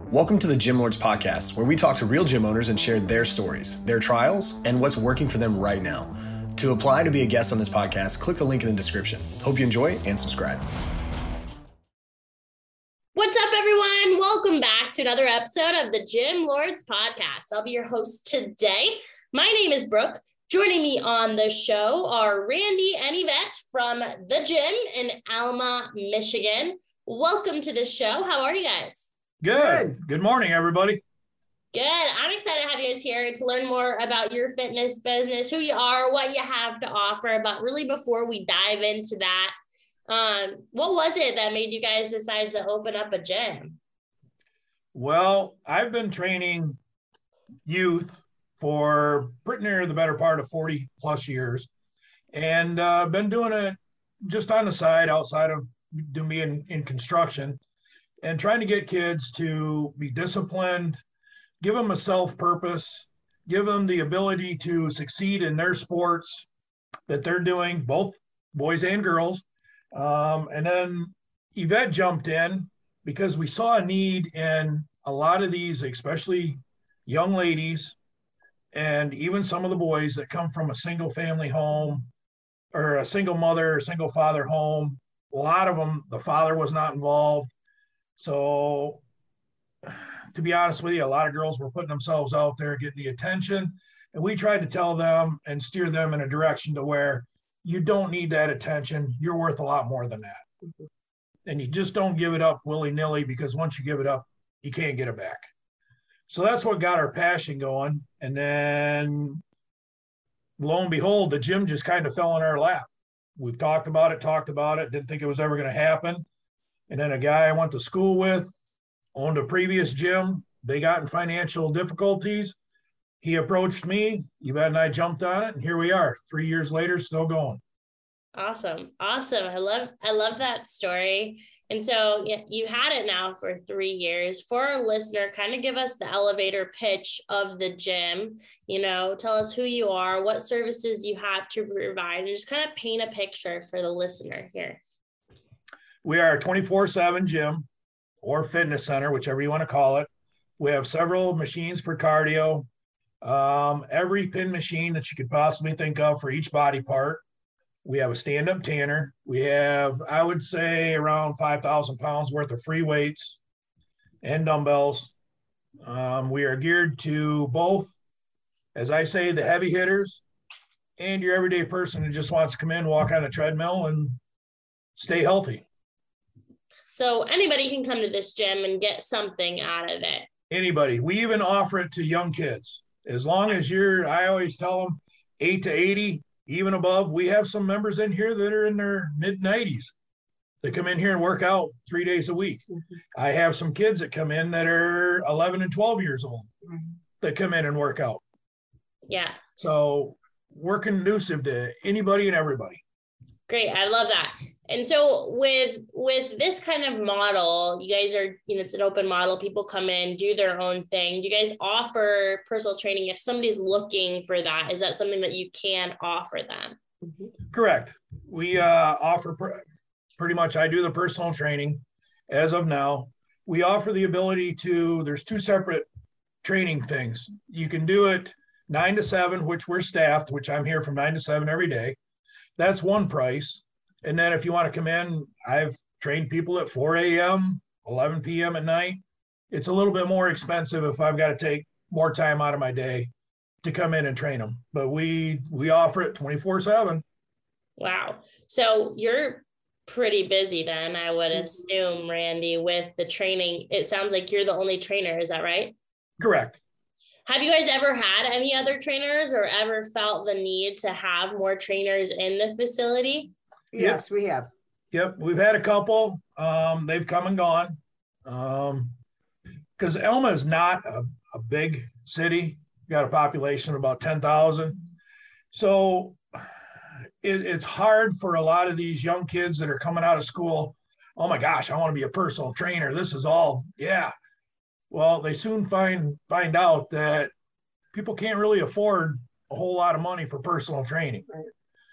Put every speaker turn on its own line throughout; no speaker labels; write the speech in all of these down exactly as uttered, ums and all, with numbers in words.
Welcome to the Gym Lords Podcast, where we talk to real gym owners and share their stories, their trials, and what's working for them right now. To apply to be a guest on this podcast, click the link in the description. Hope you enjoy and subscribe.
What's up, everyone? Welcome back to another episode of the Gym Lords Podcast. I'll be your host today. My name is Brooke. Joining me on the show are Randy and Yvette from the gym in Alma, Michigan. Welcome to the show. How are you guys?
Good. Good morning, everybody.
Good. I'm excited to have you guys here to learn more about your fitness business, who you are, what you have to offer. But really, before we dive into that, um, what was it that made you guys decide to open up a gym?
Well, I've been training youth for pretty near the better part of forty plus years, and uh, been doing it just on the side outside of doing me in, in construction, and trying to get kids to be disciplined, give them a self-purpose, give them the ability to succeed in their sports that they're doing, both boys and girls. Um, and then Yvette jumped in because we saw a need in a lot of these, especially young ladies, and even some of the boys that come from a single family home or a single mother or single father home. A lot of them, the father was not involved. So to be honest with you, a lot of girls were putting themselves out there, getting the attention. And we tried to tell them and steer them in a direction to where you don't need that attention. You're worth a lot more than that. And you just don't give it up willy-nilly, because once you give it up, you can't get it back. So that's what got our passion going. And then lo and behold, the gym just kind of fell in our lap. We've talked about it, talked about it, didn't think it was ever going to happen. And then a guy I went to school with owned a previous gym. They got in financial difficulties. He approached me, Yvette and I jumped on it, and here we are, three years later, still going.
Awesome. Awesome. I love, I love that story. And so yeah, you had it now for three years. For our listener, kind of give us the elevator pitch of the gym, you know, tell us who you are, what services you have to provide, and just kind of paint a picture for the listener here.
We are a twenty-four seven gym or fitness center, whichever you want to call it. We have several machines for cardio, um, every pin machine that you could possibly think of for each body part. We have a stand-up tanner. We have, I would say, around five thousand pounds worth of free weights and dumbbells. Um, we are geared to both, as I say, the heavy hitters and your everyday person who just wants to come in, walk on a treadmill, and stay healthy.
So anybody can come to this gym and get something out of it.
Anybody. We even offer it to young kids. As long as you're, I always tell them, eight to eighty, even above. We have some members in here that are in their mid nineties that come in here and work out three days a week. Mm-hmm. I have some kids that come in that are eleven and twelve years old mm-hmm. that come in and work out.
Yeah.
So we're conducive to anybody and everybody.
Great. I love that. And so with, with this kind of model, you guys are, you know, it's an open model. People come in, do their own thing. Do you guys offer personal training if somebody's looking for that? Is that something that you can offer them?
Correct. We uh, offer pr- pretty much, I do the personal training as of now. We offer the ability to, there's two separate training things. You can do it nine to seven, which we're staffed, which I'm here from nine to seven every day. That's one price. And then if you want to come in, I've trained people at four a.m., eleven p.m. at night. It's a little bit more expensive if I've got to take more time out of my day to come in and train them. But we we offer it twenty-four seven.
Wow. So you're pretty busy then, I would assume, Randy, with the training. It sounds like you're the only trainer. Is that right?
Correct.
Have you guys ever had any other trainers or ever felt the need to have more trainers in the facility?
Yes, yep. We have.
Yep, we've had a couple. Um, they've come and gone. Um, because Alma is not a, a big city. We got a population of about ten thousand. So it, it's hard for a lot of these young kids that are coming out of school. Oh my gosh, I want to be a personal trainer. This is all, yeah. Well, they soon find find out that people can't really afford a whole lot of money for personal training. Right.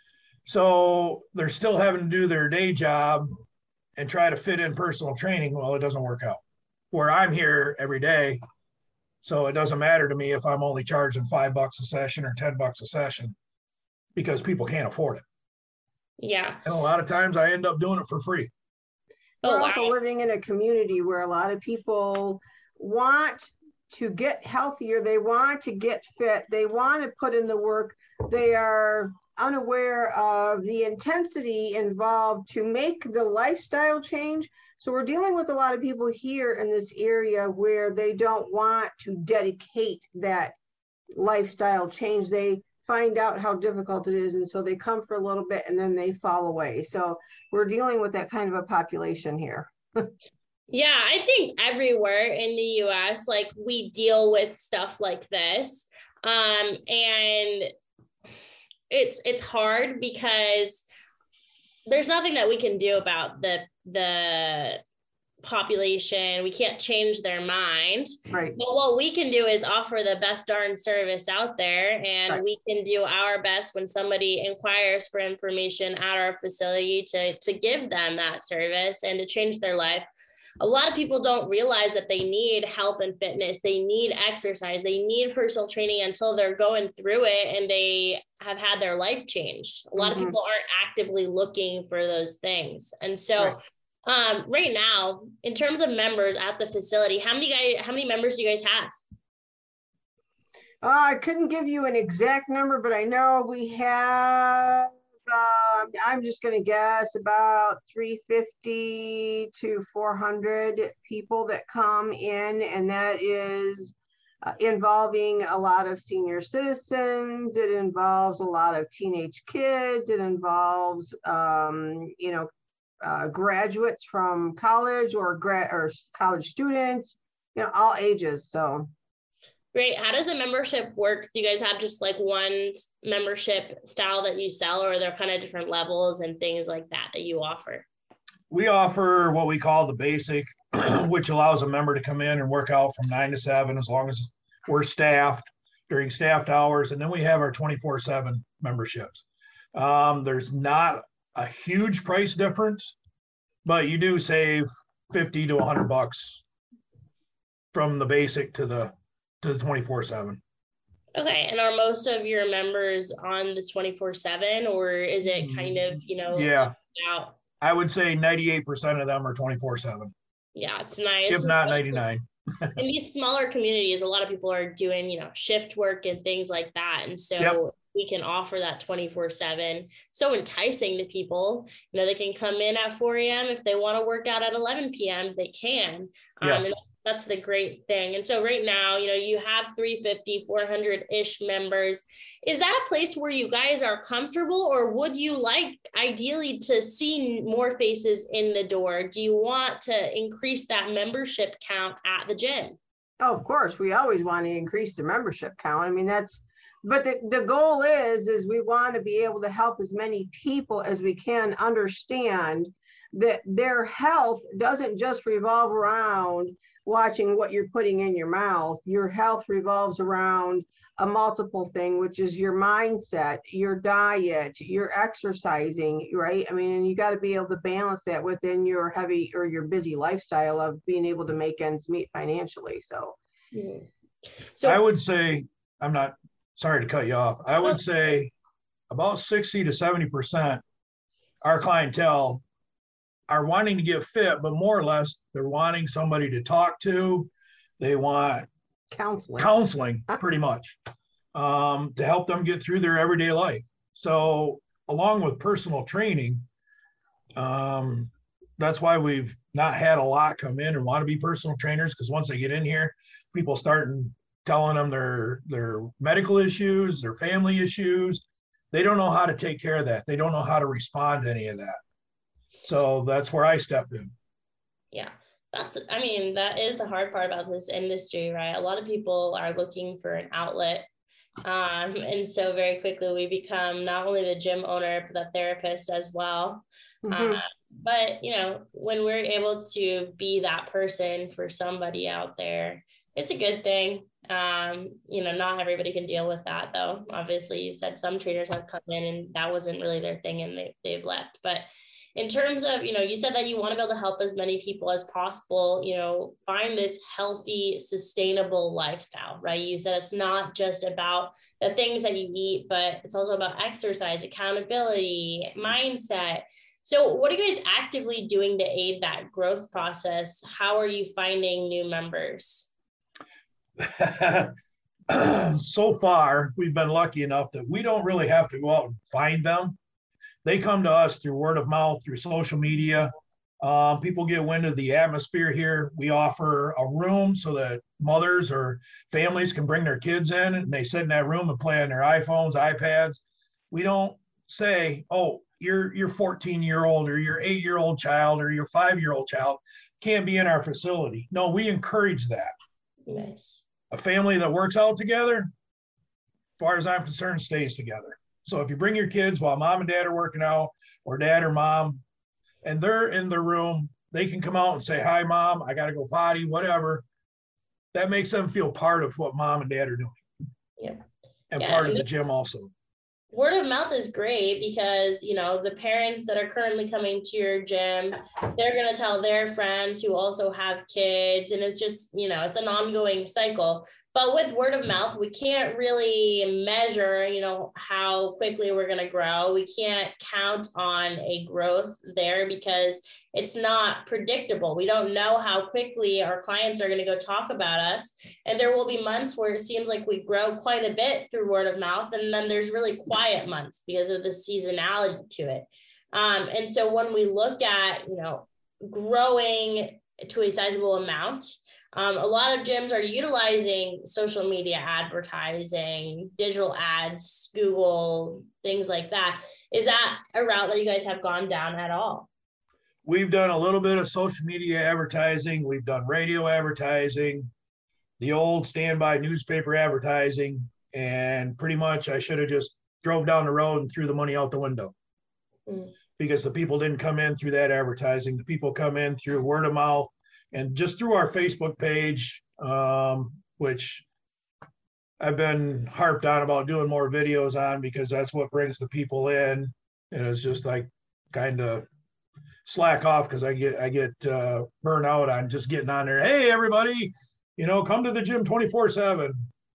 So they're still having to do their day job and try to fit in personal training. Well, it doesn't work out. where I'm here every day. So it doesn't matter to me if I'm only charging five bucks a session or ten bucks a session, because people can't afford it.
Yeah.
And a lot of times I end up doing it for free.
We're
Oh,
also
wow.
living in a community where a lot of people want to get healthier. They want to get fit. They want to put in the work. They are unaware of the intensity involved to make the lifestyle change. So we're dealing with a lot of people here in this area where they don't want to dedicate that lifestyle change. They find out how difficult it is, and so they come for a little bit and then they fall away. So we're dealing with that kind of a population here.
Yeah, I think everywhere in the U S, like, we deal with stuff like this. Um, and it's it's hard because there's nothing that we can do about the the population. We can't change their mind.
Right.
But what we can do is offer the best darn service out there. And
Right.
we can do our best when somebody inquires for information at our facility to, to give them that service and to change their life. A lot of people don't realize that they need health and fitness. They need exercise. They need personal training until they're going through it and they have had their life changed. A lot
Mhm.
of people aren't actively looking for those things. And so
Right.
um, right now, in terms of members at the facility, how many guys, how many members do you guys have?
Uh, I couldn't give you an exact number, but I know we have, uh, I'm just going to guess about three fifty to four hundred people that come in, and that is uh, involving a lot of senior citizens. It involves a lot of teenage kids. It involves, um, you know, uh, graduates from college or grad or college students, you know, all ages. So.
Great. How does the membership work? Do you guys have just like one membership style that you sell, or are there kind of different levels and things like that that you offer?
We offer what we call the basic, which allows a member to come in and work out from nine to seven, as long as we're staffed during staffed hours. And then we have our twenty-four seven memberships. Um, there's not a huge price difference, but you do save fifty to a hundred bucks from the basic to the to the twenty-four seven.
Okay. And are most of your members on the twenty-four seven, or is it kind of, you know,
Yeah,
out?
I would say ninety-eight percent of them are twenty-four seven,
Yeah, it's nice.
if not
especially
ninety-nine.
in these smaller communities, a lot of people are doing, you know, shift work and things like that. And so
Yep.
we can offer that twenty-four seven. So enticing to people. You know, they can come in at four a.m. If they want to work out at eleven p.m., they can.
Yes.
Um, and that's the great thing. And so right now, you know, you have three fifty, four hundred-ish members. Is that a place where you guys are comfortable, or would you like ideally to see more faces in the door? Do you want to increase that membership count at the gym?
Oh, of course, we always want to increase the membership count. I mean, that's, but the, the goal is, is we want to be able to help as many people as we can understand that their health doesn't just revolve around watching what you're putting in your mouth. Your health revolves around a multiple thing, which is your mindset, your diet, your exercising, right? I mean, and you got to be able to balance that within your heavy or your busy lifestyle of being able to make ends meet financially. So,
Mm-hmm. So
I would say, I'm not, sorry to cut you off. I would say about sixty to seventy percent our clientele are wanting to get fit, but more or less they're wanting somebody to talk to. They want
counseling.
counseling pretty much, um, to help them get through their everyday life. So along with personal training, um, that's why we've not had a lot come in and want to be personal trainers, because once they get in here, people start telling them their, their medical issues, their family issues. They don't know how to take care of that. They don't know how to respond to any of that. So that's where I stepped in.
yeah, that's, I mean, that is the hard part about this industry, right? A lot of people are looking for an outlet. Um, and so very quickly we become not only the gym owner, but the therapist as well.
Mhm.
Uh, but, you know, when we're able to be that person for somebody out there, it's a good thing. Um, you know, not everybody can deal with that though. Obviously you said some trainers have come in and that wasn't really their thing and they, they've left, but in terms of, you know, you said that you want to be able to help as many people as possible, you know, find this healthy, sustainable lifestyle, right? You said it's not just about the things that you eat, but it's also about exercise, accountability, mindset. So what are you guys actively doing to aid that growth process? How are you finding new members?
So far, we've been lucky enough that we don't really have to go out and find them. They come to us through word of mouth, through social media. Um, people get wind of the atmosphere here. We offer a room so that mothers or families can bring their kids in and they sit in that room and play on their iPhones, iPads. We don't say, oh, your your fourteen year old or your eight year old child or your five year old child can't be in our facility. No, we encourage that.
Nice.
A family that works out together, as far as I'm concerned, stays together. So if you bring your kids while mom and dad are working out, or dad or mom, and they're in the room, they can come out and say, hi, mom, I got to go potty, whatever. That makes them feel part of what mom and dad are doing.
Yeah.
And
yeah,
part
and
of the gym also.
Word of mouth is great because, you know, the parents that are currently coming to your gym, they're going to tell their friends who also have kids. And it's just, you know, it's an ongoing cycle. But with word of mouth, we can't really measure, you know, how quickly we're going to grow. We can't count on a growth there because it's not predictable. We don't know how quickly our clients are going to go talk about us. And there will be months where it seems like we grow quite a bit through word of mouth. And then there's really quiet months because of the seasonality to it. Um, and so when we look at, you know, growing to a sizable amount, Um, a lot of gyms are utilizing social media advertising, digital ads, Google, things like that. Is that a route that you guys have gone down at all?
We've done a little bit of social media advertising. We've done radio advertising, the old standby newspaper advertising, and pretty much I should have just drove down the road and threw the money out the window mm. because the people didn't come in through that advertising. The people come in through word of mouth, and just through our Facebook page, um, which I've been harped on about doing more videos on because that's what brings the people in. And it's just like kind of slack off because I get I get uh, burnt out on just getting on there. Hey, everybody, you know, come to the gym twenty-four seven.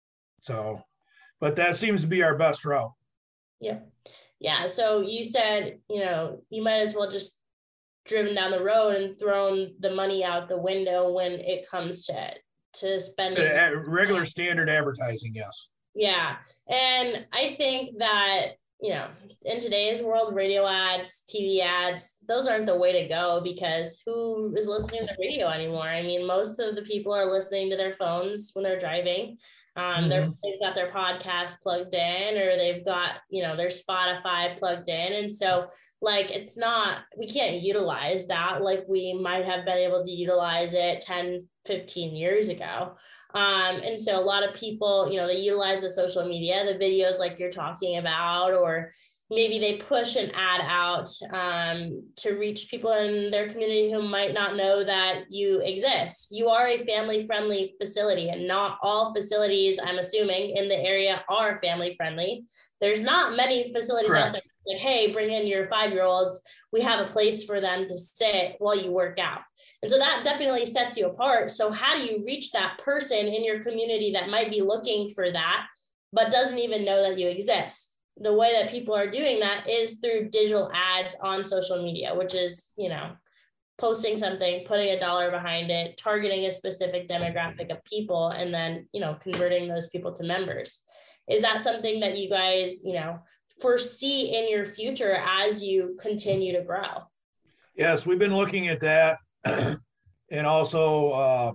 So, but that seems to be our best route.
Yeah. Yeah. So you said, you know, you might as well just driven down the road and thrown the money out the window when it comes to to spending
to regular standard advertising. Yes.
Yeah. And I think that, you know, in today's world, radio ads, T V ads, those aren't the way to go because who is listening to radio anymore? I mean, most of the people are listening to their phones when they're driving. Um, mm-hmm. they're, they've got their podcast plugged in, or they've got, you know, their Spotify plugged in. And so like, it's not, we can't utilize that like we might have been able to utilize it ten, fifteen years ago. Um, and so a lot of people, you know, they utilize the social media, the videos like you're talking about, or maybe they push an ad out um, to reach people in their community who might not know that you exist. You are a family-friendly facility, and not all facilities, I'm assuming, in the area are family-friendly. There's not many facilities Correct. Out there like, hey, bring in your five-year-olds. We have a place for them to sit while you work out. And so that definitely sets you apart. So how do you reach that person in your community that might be looking for that, but doesn't even know that you exist? The way that people are doing that is through digital ads on social media, which is, you know, posting something, putting a dollar behind it, targeting a specific demographic of people, and then, you know, converting those people to members. Is that something that you guys, you know, foresee in your future as you continue to grow?
Yes, we've been looking at that. And also, uh,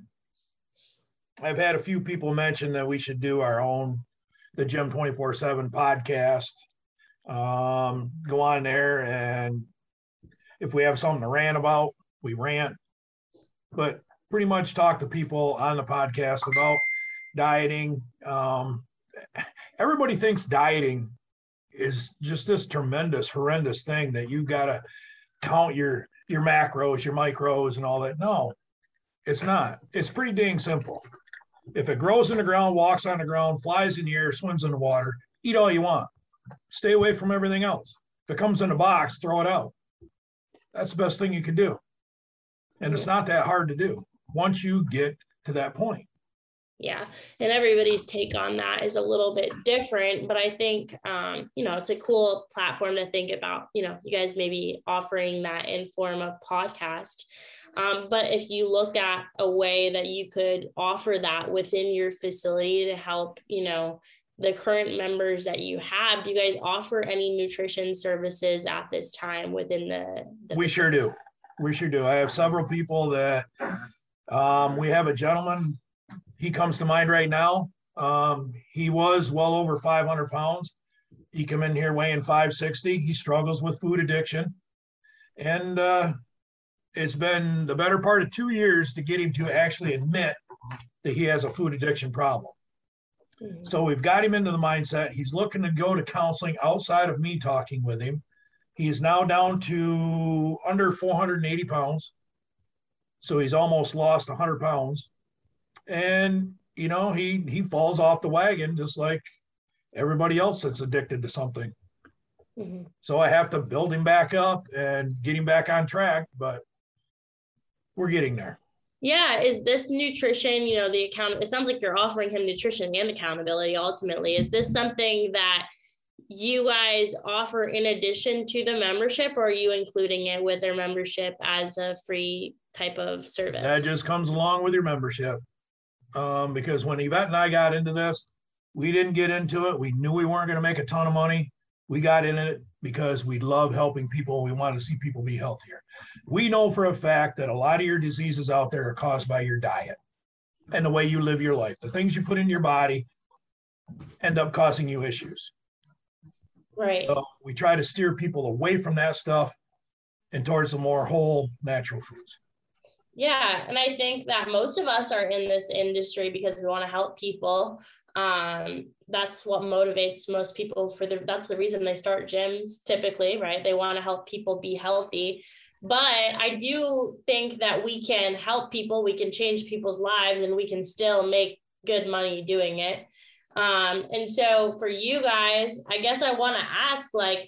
I've had a few people mention that we should do our own, the Gym twenty-four seven podcast. Um, go on there, and if we have something to rant about, we rant. But pretty much talk to people on the podcast about dieting. Um, everybody thinks dieting is just this tremendous, horrendous thing that you got to count your your macros, your micros, and all that. No, it's not. It's pretty dang simple. If it grows in the ground, walks on the ground, flies in the air, swims in the water, eat all you want. Stay away from everything else. If it comes in a box, throw it out. that's the best thing you can do. And it's not that hard to do once you get to that point.
Yeah. And everybody's take on that is a little bit different, but I think, um, you know, it's a cool platform to think about, you know, you guys maybe offering that in form of podcast. Um, but if you looked at a way that you could offer that within your facility to help, you know, the current members that you have, do you guys offer any nutrition services at this time within the, the
we sure do. We sure do. I have several people that um, we have a gentleman, he comes to mind right now. Um, he was well over five hundred pounds. He come in here weighing five sixty. He struggles with food addiction. And uh, it's been the better part of two years to get him to actually admit that he has a food addiction problem. Mm-hmm. So we've got him into the mindset. He's looking to go to counseling outside of me talking with him. He is now down to under four hundred eighty pounds. So he's almost lost one hundred pounds. And, you know, he, he falls off the wagon just like everybody else that's addicted to something. Mm-hmm. So I have to build him back up and get him back on track, but we're getting there.
Yeah. Is this nutrition, you know, the account, it sounds like you're offering him nutrition and accountability ultimately. Is this something that you guys offer in addition to the membership, or are you including it with their membership as a free type of service?
That just comes along with your membership. Um, because when Yvette and I got into this, we didn't get into it. We knew we weren't going to make a ton of money. We got in it because we love helping people. We want to see people be healthier. We know for a fact that a lot of your diseases out there are caused by your diet and the way you live your life. The things you put in your body end up causing you issues.
Right.
So we try to steer people away from that stuff and towards the more whole natural foods.
Yeah. And I think that most of us are in this industry because we want to help people. Um, that's what motivates most people for the, that's the reason they start gyms typically, right? They want to help people be healthy. But I do think that we can help people, we can change people's lives, and we can still make good money doing it. Um, and so for you guys, I guess I want to ask, like,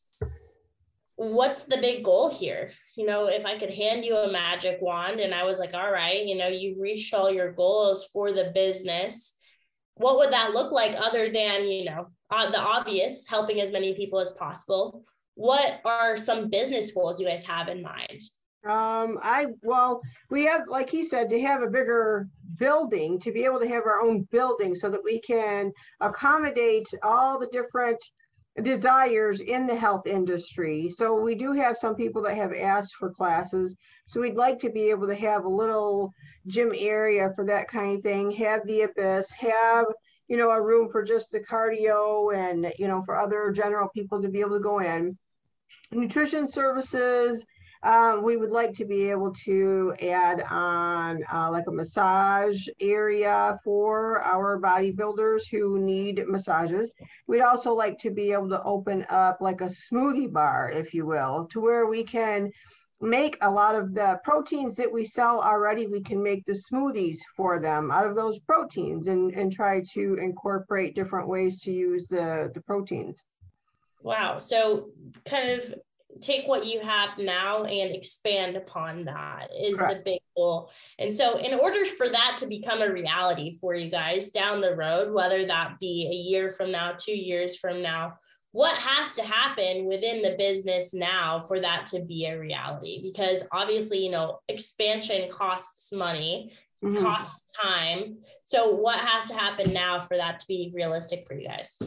what's the big goal here? You know, if I could hand you a magic wand and I was like, all right, you know, you've reached all your goals for the business, what would that look like other than, you know, uh, the obvious, helping as many people as possible? What are some business goals you guys have in mind?
Um, I, well, we have, like he said, to have a bigger building, to be able to have our own building so that we can accommodate all the different desires in the health industry. So we do have some people that have asked for classes. So we'd like to be able to have a little gym area for that kind of thing, have the Abyss, have, you know, a room for just the cardio and, you know, for other general people to be able to go in. Nutrition services, Uh, we would like to be able to add on uh, like a massage area for our bodybuilders who need massages. We'd also like to be able to open up like a smoothie bar, if you will, to where we can make a lot of the proteins that we sell already. We can make the smoothies for them out of those proteins and, and try to incorporate different ways to use the, the proteins.
Wow. So kind of take what you have now and expand upon that is Correct. The big goal. And so in order for that to become a reality for you guys down the road, whether that be a year from now, two years from now, what has to happen within the business now for that to be a reality? Because obviously, you know, expansion costs money, mm-hmm. costs time. So what has to happen now for that to be realistic for you guys?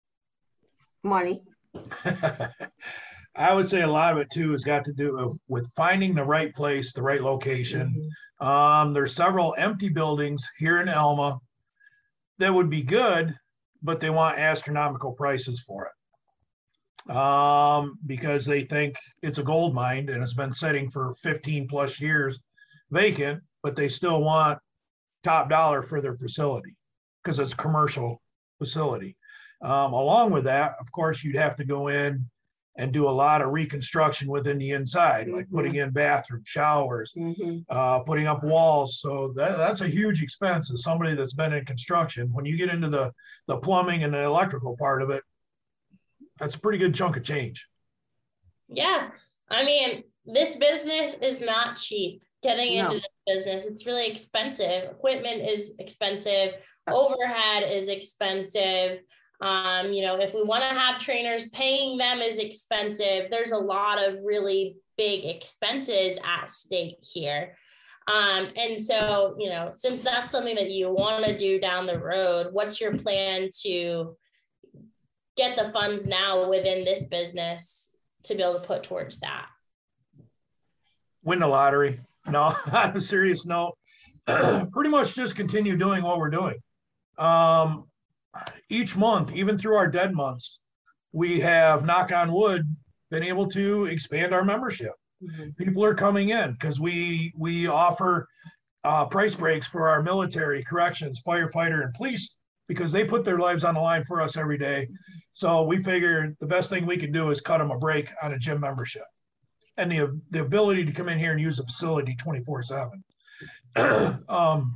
Money.
I would say a lot of it too has got to do with finding the right place, the right location. Mm-hmm. Um, there's several empty buildings here in Elma that would be good, but they want astronomical prices for it um, because they think it's a gold mine and it's been sitting for fifteen plus years vacant, but they still want top dollar for their facility because it's a commercial facility. Um, along with that, of course, you'd have to go in and do a lot of reconstruction within the inside, mm-hmm. like putting in bathrooms, showers, mm-hmm. uh, putting up walls. So that, that's a huge expense as somebody that's been in construction. When you get into the, the plumbing and the electrical part of it, that's a pretty good chunk of change.
Yeah. I mean, this business is not cheap. Getting
No.
into this business, it's really expensive. Equipment is expensive. Overhead is expensive. Um, you know, if we want to have trainers, paying them is expensive. There's a lot of really big expenses at stake here. Um, and so, you know, since that's something that you want to do down the road, what's your plan to get the funds now within this business to be able to put towards that?
Win the lottery. No, on a serious note, pretty much just continue doing what we're doing. Um, each month, even through our dead months, we have, knock on wood, been able to expand our membership. Mm-hmm. People are coming in because we we offer uh, price breaks for our military, corrections, firefighter, and police, because they put their lives on the line for us every day. So we figured the best thing we can do is cut them a break on a gym membership. And the, the ability to come in here and use the facility twenty-four seven. um,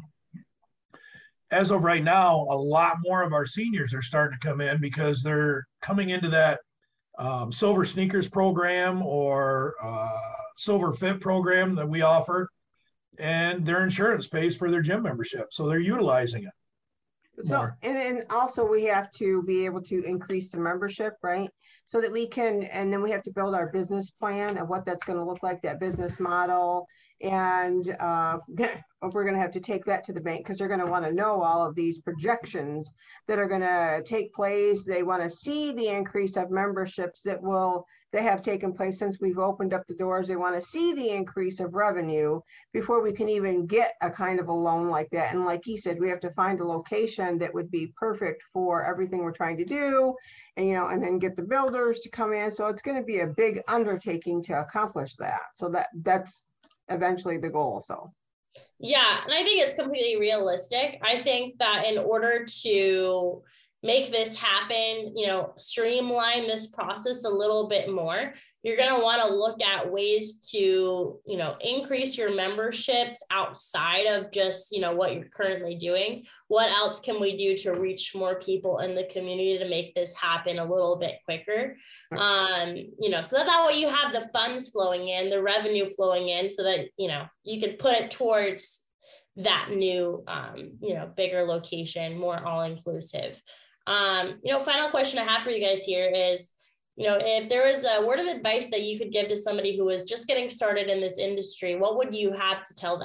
as of right now, a lot more of our seniors are starting to come in because they're coming into that um, Silver Sneakers program or uh, Silver Fit program that we offer, and their insurance pays for their gym membership. So they're utilizing it.
So, and, and also we have to be able to increase the membership, right? So that we can, and then we have to build our business plan of what that's going to look like, that business model. And uh, we're going to have to take that to the bank because they're going to want to know all of these projections that are going to take place. They want to see the increase of memberships that will, that have taken place since we've opened up the doors. They want to see the increase of revenue before we can even get a kind of a loan like that. And like he said, we have to find a location that would be perfect for everything we're trying to do. And, you know, and then get the builders to come in. So it's going to be a big undertaking to accomplish that. So that that's eventually the goal. So.
Yeah. And I think it's completely realistic. I think that in order to make this happen, you know, streamline this process a little bit more, you're going to want to look at ways to, you know, increase your memberships outside of just, you know, what you're currently doing. What else can we do to reach more people in the community to make this happen a little bit quicker? Um, you know, so that, that way you have the funds flowing in, the revenue flowing in, so that, you know, you can put it towards that new, um, you know, bigger location, more all-inclusive. Um, you know, final question I have for you guys here is, you know, if there was a word of advice that you could give to somebody who is just getting started in this industry, what would you have to tell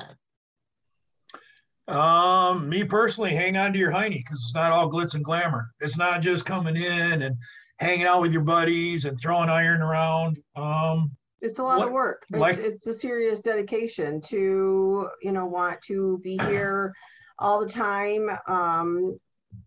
them?
Um, me personally, hang on to your hiney, because it's not all glitz and glamour. It's not just coming in and hanging out with your buddies and throwing iron around. Um,
it's a lot
what,
of work. It's,
like,
it's a serious dedication to, you know, want to be here all the time. Um,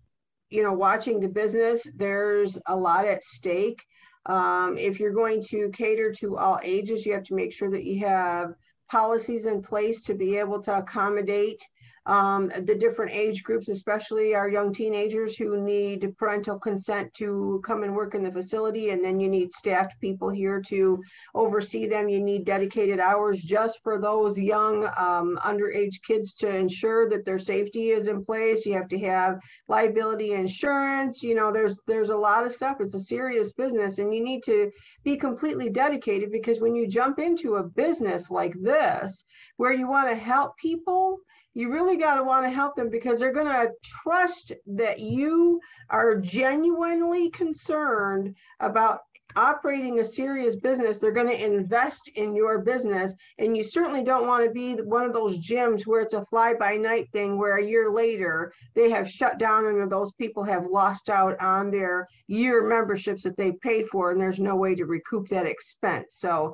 you know, watching the business, there's a lot at stake. Um, if you're going to cater to all ages, you have to make sure that you have policies in place to be able to accommodate um, the different age groups, especially our young teenagers who need parental consent to come and work in the facility. And then you need staffed people here to oversee them. You need dedicated hours just for those young um, underage kids to ensure that their safety is in place. You have to have liability insurance. You know, there's there's a lot of stuff. It's a serious business, and you need to be completely dedicated, because when you jump into a business like this, where you want to help people, you really got to want to help them, because they're going to trust that you are genuinely concerned about operating a serious business. They're going to invest in your business, and you certainly don't want to be one of those gyms where it's a fly-by-night thing where a year later they have shut down and those people have lost out on their year memberships that they paid for, and there's no way to recoup that expense. So,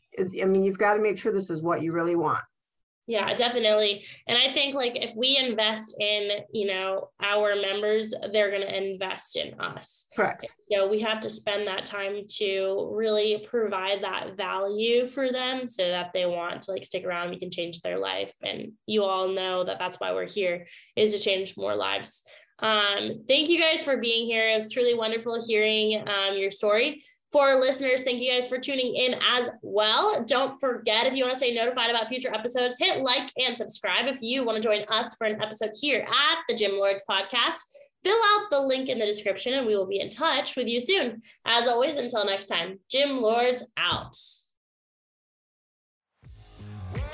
I mean, you've got to make sure this is what you really want.
Yeah, definitely. And I think, like, if we invest in, you know, our members, they're going to invest in us.
Correct.
So we have to spend that time to really provide that value for them so that they want to, like, stick around. We can change their life. And you all know that that's why we're here, is to change more lives. Um, thank you guys for being here. It was truly wonderful hearing um, your story. For our listeners, thank you guys for tuning in as well. Don't forget, if you want to stay notified about future episodes, hit like and subscribe. If you want to join us for an episode here at the Gym Lords Podcast, fill out the link in the description and we will be in touch with you soon. As always, until next time, Gym Lords out.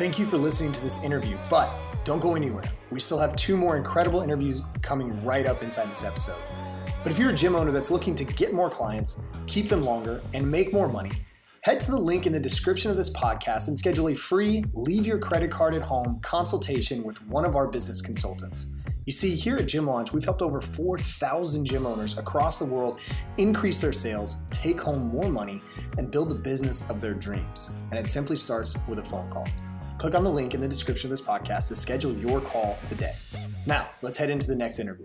Thank you for listening to this interview, but don't go anywhere. We still have two more incredible interviews coming right up inside this episode. But if you're a gym owner that's looking to get more clients, keep them longer, and make more money, head to the link in the description of this podcast and schedule a free leave your credit card at home consultation with one of our business consultants. You see, here at Gym Launch, we've helped over four thousand gym owners across the world increase their sales, take home more money, and build the business of their dreams. And it simply starts with a phone call. Click on the link in the description of this podcast to schedule your call today. Now, let's head into the next interview.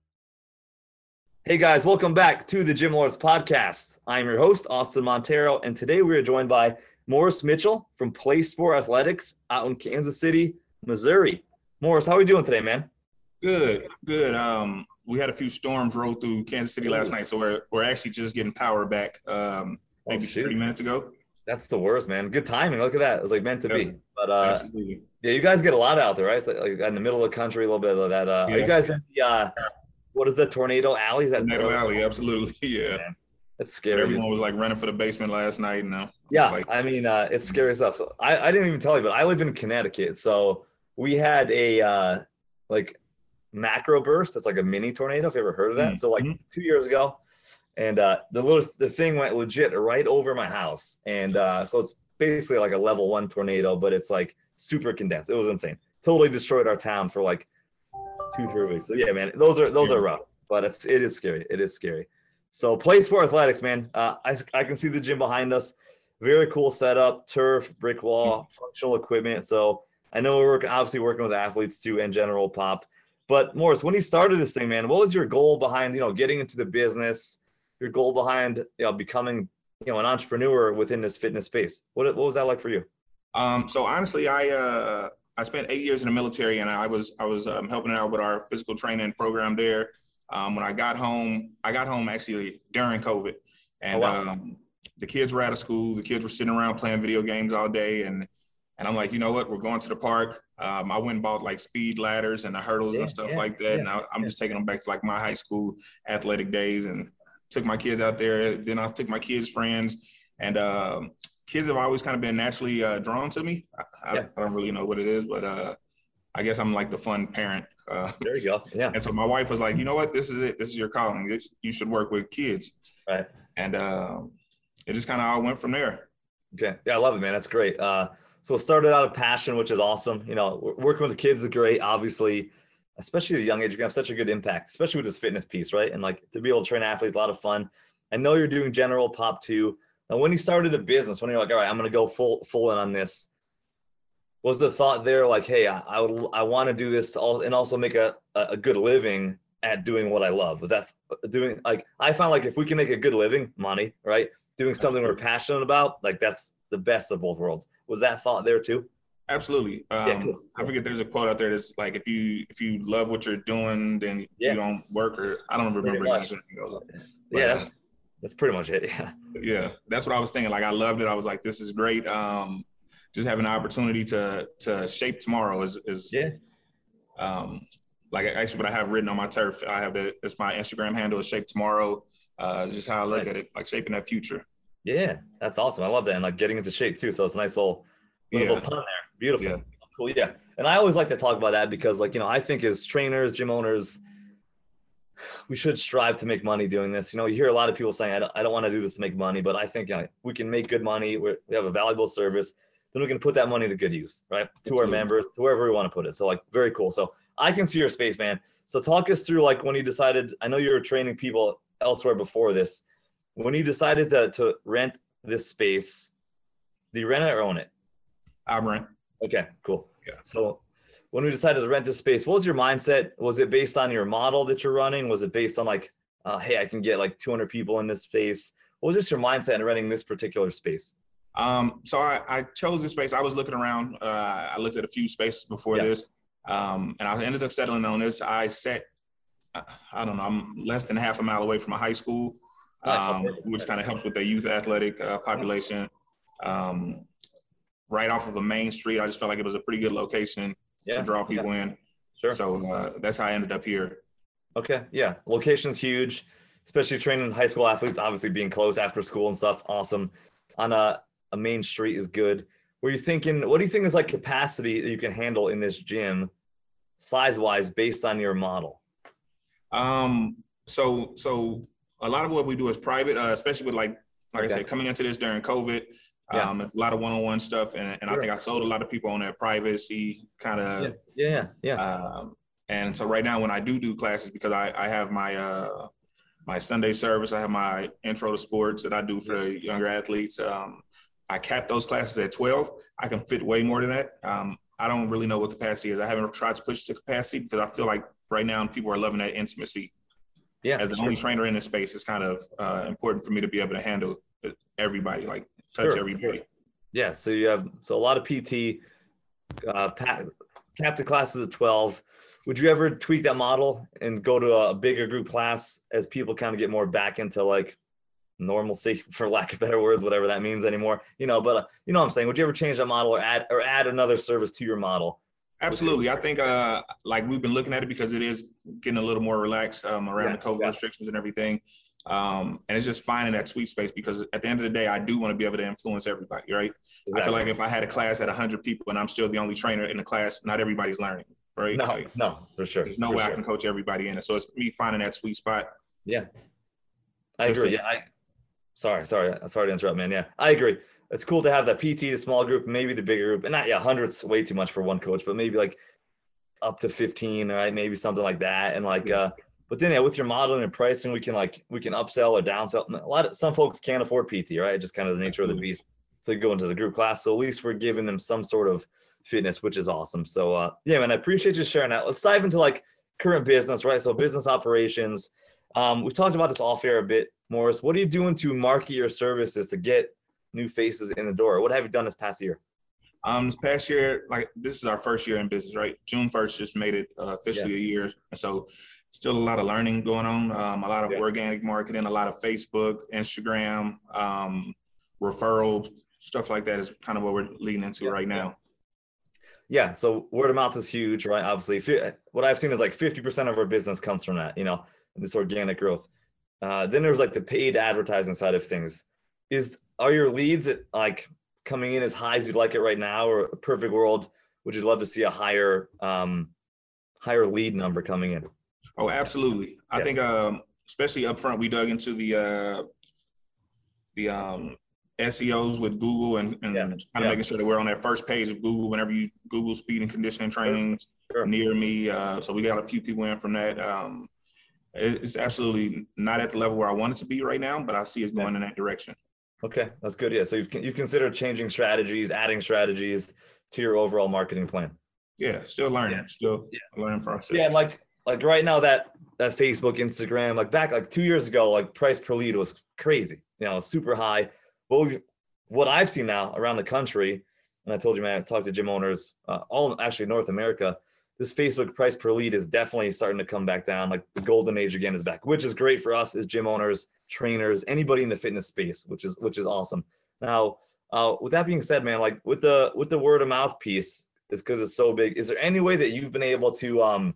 Hey guys, welcome back to the Gym Lords Podcast. I'm your host, Austin Montero, and today we are joined by Morris Mitchell from Play Sport Athletics out in Kansas City, Missouri. Morris, how are we doing today, man?
Good, good. Um, we had a few storms roll through Kansas City last night, so we're we're actually just getting power back um, maybe oh, thirty minutes ago.
That's the worst, man. Good timing. Look at that. It was like meant to yep. be. But uh, yeah, you guys get a lot out there, right? It's like, like in the middle of the country, a little bit of that. Uh, yeah. Are you guys in the uh, what is that, Tornado Alley? Is that
Tornado Alley? Absolutely, yeah.
Man, that's scary.
Everyone was like running for the basement last night. No.
Yeah,
like,
I mean, uh, it's scary stuff. So I, I didn't even tell you, but I live in Connecticut, so we had a uh, like. macro burst. It's like a mini tornado, if you ever heard of that. Mm-hmm. So like two years ago, and uh the little the thing went legit right over my house, and uh so it's basically like a level one tornado, but it's like super condensed. It was insane. Totally destroyed our town for like two three weeks. So yeah, man, those are those are rough, but it's it is scary. It is scary. So Play Sport Athletics, man. uh I, I can see the gym behind us. Very cool setup, turf, brick wall, mm-hmm. functional equipment. So I know we're working, obviously working with athletes too, and general pop. But Morris, when you started this thing, man, what was your goal behind, you know, getting into the business, your goal behind, you know, becoming, you know, an entrepreneur within this fitness space? What, what was that like for you?
Um, so honestly, I, uh, I spent eight years in the military, and I was, I was um, helping out with our physical training program there. Um, when I got home, I got home actually during COVID, and
oh, wow.
um, the kids were out of school. The kids were sitting around playing video games all day. And, and I'm like, you know what, we're going to the park. Um, I went and bought like speed ladders and the hurdles yeah, and stuff
yeah,
like that.
Yeah,
and I, I'm
yeah.
just taking them back to like my high school athletic days, and took my kids out there. Then I took my kids' friends, and um, kids have always kind of been naturally uh, drawn to me. I, yeah. I don't really know what it is, but uh, I guess I'm like the fun parent. Uh,
there you go. Yeah.
And so my wife was like, you know what, this is it. This is your calling. It's, you should work with kids.
Right.
And uh, it just kind of all went from there.
Okay. Yeah, I love it, man. That's great. Uh, So it started out of passion, which is awesome. You know, working with the kids is great, obviously, especially at a young age. You can have such a good impact, especially with this fitness piece, right? And like to be able to train athletes, a lot of fun. I know you're doing general pop too. Now, when you started the business, when you're like, all right, I'm going to go full full in on this, was the thought there like, hey, I I, would, I want to do this to all, and also make a, a good living at doing what I love? Was that doing like, I found like if we can make a good living, money, right? Doing something we're passionate about, like that's the best of both worlds. Was that thought there too?
Absolutely. Um, yeah, cool. I forget there's a quote out there that's like, if you if you love what you're doing, then yeah. you don't work, or I don't remember exactly how it goes.
But, yeah, that's, that's pretty much it. Yeah.
Yeah, that's what I was thinking. Like I loved it. I was like, this is great. Um, just having an opportunity to to shape tomorrow is is
yeah.
Um, like actually, what I have written on my turf, I have the it's my Instagram handle is Shape Tomorrow. Uh, just how I look right. at it, like shaping that future.
Yeah, that's awesome. I love that. And like getting into shape too. So it's a nice little, little
yeah.
pun there. Beautiful.
Yeah.
Cool. Yeah. And I always like to talk about that because like, you know, I think as trainers, gym owners, we should strive to make money doing this. You know, you hear a lot of people saying, I don't, I don't want to do this to make money, but I think you know, we can make good money. We're, we have a valuable service. Then we can put that money to good use, right? To Absolutely. Our members, to wherever we want to put it. So like, very cool. So I can see your space, man. So talk us through like when you decided, I know you were training people elsewhere before this. When you decided to, to rent this space, do you rent it or own it?
I rent.
Okay, cool.
Yeah.
So when we decided to rent this space, what was your mindset? Was it based on your model that you're running? Was it based on like, uh, hey, I can get like two hundred people in this space? What was just your mindset in renting this particular space?
Um, so I, I chose this space. I was looking around. Uh, I looked at a few spaces before yeah. this, um, and I ended up settling on this. I set, I don't know, I'm less than half a mile away from a high school. Um, which kind of helps with the youth athletic uh, population. Um, right off of a main street, I just felt like it was a pretty good location yeah, to draw people yeah. in.
Sure.
So uh, that's how I ended up here.
Okay, yeah. Location's huge, especially training high school athletes, obviously being close after school and stuff. Awesome. On a, a main street is good. were you thinking, what do you think is like capacity that you can handle in this gym size wise based on your model?
Um, so, so a lot of what we do is private, uh, especially with like, like okay. I said, coming into this during COVID, yeah. um, a lot of one-on-one stuff. And, and sure. I think I sold a lot of people on that privacy kind of,
yeah, yeah, yeah.
Um, and so right now when I do do classes, because I, I have my, uh, my Sunday service, I have my intro to sports that I do for the younger athletes. Um, I cap those classes at twelve. I can fit way more than that. Um, I don't really know what capacity is. I haven't tried to push to capacity because I feel like right now people are loving that intimacy. Yeah. As the sure. only trainer in this space, it's kind of uh, important for me to be able to handle everybody, like touch sure. everybody.
Yeah. So you have, so a lot of P T, uh, cap the classes at twelve. Would you ever tweak that model and go to a bigger group class as people kind of get more back into like normalcy, for lack of better words, whatever that means anymore, you know, but uh, you know what I'm saying? Would you ever change that model or add, or add another service to your model?
Absolutely. I think uh, like we've been looking at it because it is getting a little more relaxed um, around
yeah,
the COVID
yeah.
restrictions and everything. Um, and it's just finding that sweet space because at the end of the day, I do want to be able to influence everybody, right? Exactly. I feel like if I had a class at one hundred people and I'm still the only trainer in the class, not everybody's learning, right?
No,
like,
no, for sure.
There's no
for
way
sure.
I can coach everybody in it. So it's me finding that sweet spot.
Yeah. I agree. Yeah. I, sorry, sorry. Sorry to interrupt, man. Yeah, I agree. It's cool to have that P T, the small group, maybe the bigger group. And not, yeah, hundreds way too much for one coach, but maybe like up to fifteen, right? Maybe something like that. And like, yeah. uh, but then yeah, with your modeling and pricing, we can like, we can upsell or downsell. A lot of, some folks can't afford P T, right? Just kind of the nature of the beast. So you go into the group class. So at least we're giving them some sort of fitness, which is awesome. So uh, yeah, man, I appreciate you sharing that. Let's dive into like current business, right? So business operations. Um, we talked about this off air a bit, Morris. What are you doing to market your services to get new faces in the door? What have you done this past year?
Um, this past year, like this is our first year in business, right? June first just made it uh, officially yeah. a year. And so still a lot of learning going on, um, a lot of yeah. organic marketing, a lot of Facebook, Instagram, um, referrals, stuff like that is kind of what we're leading into yeah. right now.
Yeah. So word of mouth is huge, right? Obviously, what I've seen is like fifty percent of our business comes from that, you know, this organic growth. Uh, then there's like the paid advertising side of things. Is, are your leads at like coming in as high as you'd like it right now, or a perfect world, would you love to see a higher, um, higher lead number coming in?
Oh, absolutely. I yeah. think, um, especially up front, we dug into the, uh, the, um, S E Os with Google and, and yeah. kind of yeah. making sure that we're on that first page of Google whenever you Google speed and conditioning training sure. Sure. near me. Uh, so we got a few people in from that. Um, it's absolutely not at the level where I want it to be right now, but I see it's going yeah. in that direction.
Okay, that's good. Yeah, so you've you've considered changing strategies, adding strategies to your overall marketing plan.
Yeah, still learning, yeah. still yeah. a learning process.
Yeah, like like right now that that Facebook, Instagram, like back like two years ago, like price per lead was crazy, you know, super high. But we've, what I've seen now around the country, and I told you, man, I talked to gym owners, uh, all actually North America, this Facebook price per lead is definitely starting to come back down. Like the golden age again is back, which is great for us as gym owners, trainers, anybody in the fitness space, which is which is awesome. Now, uh, with that being said, man, like with the with the word of mouth piece, it's because it's so big. Is there any way that you've been able to um,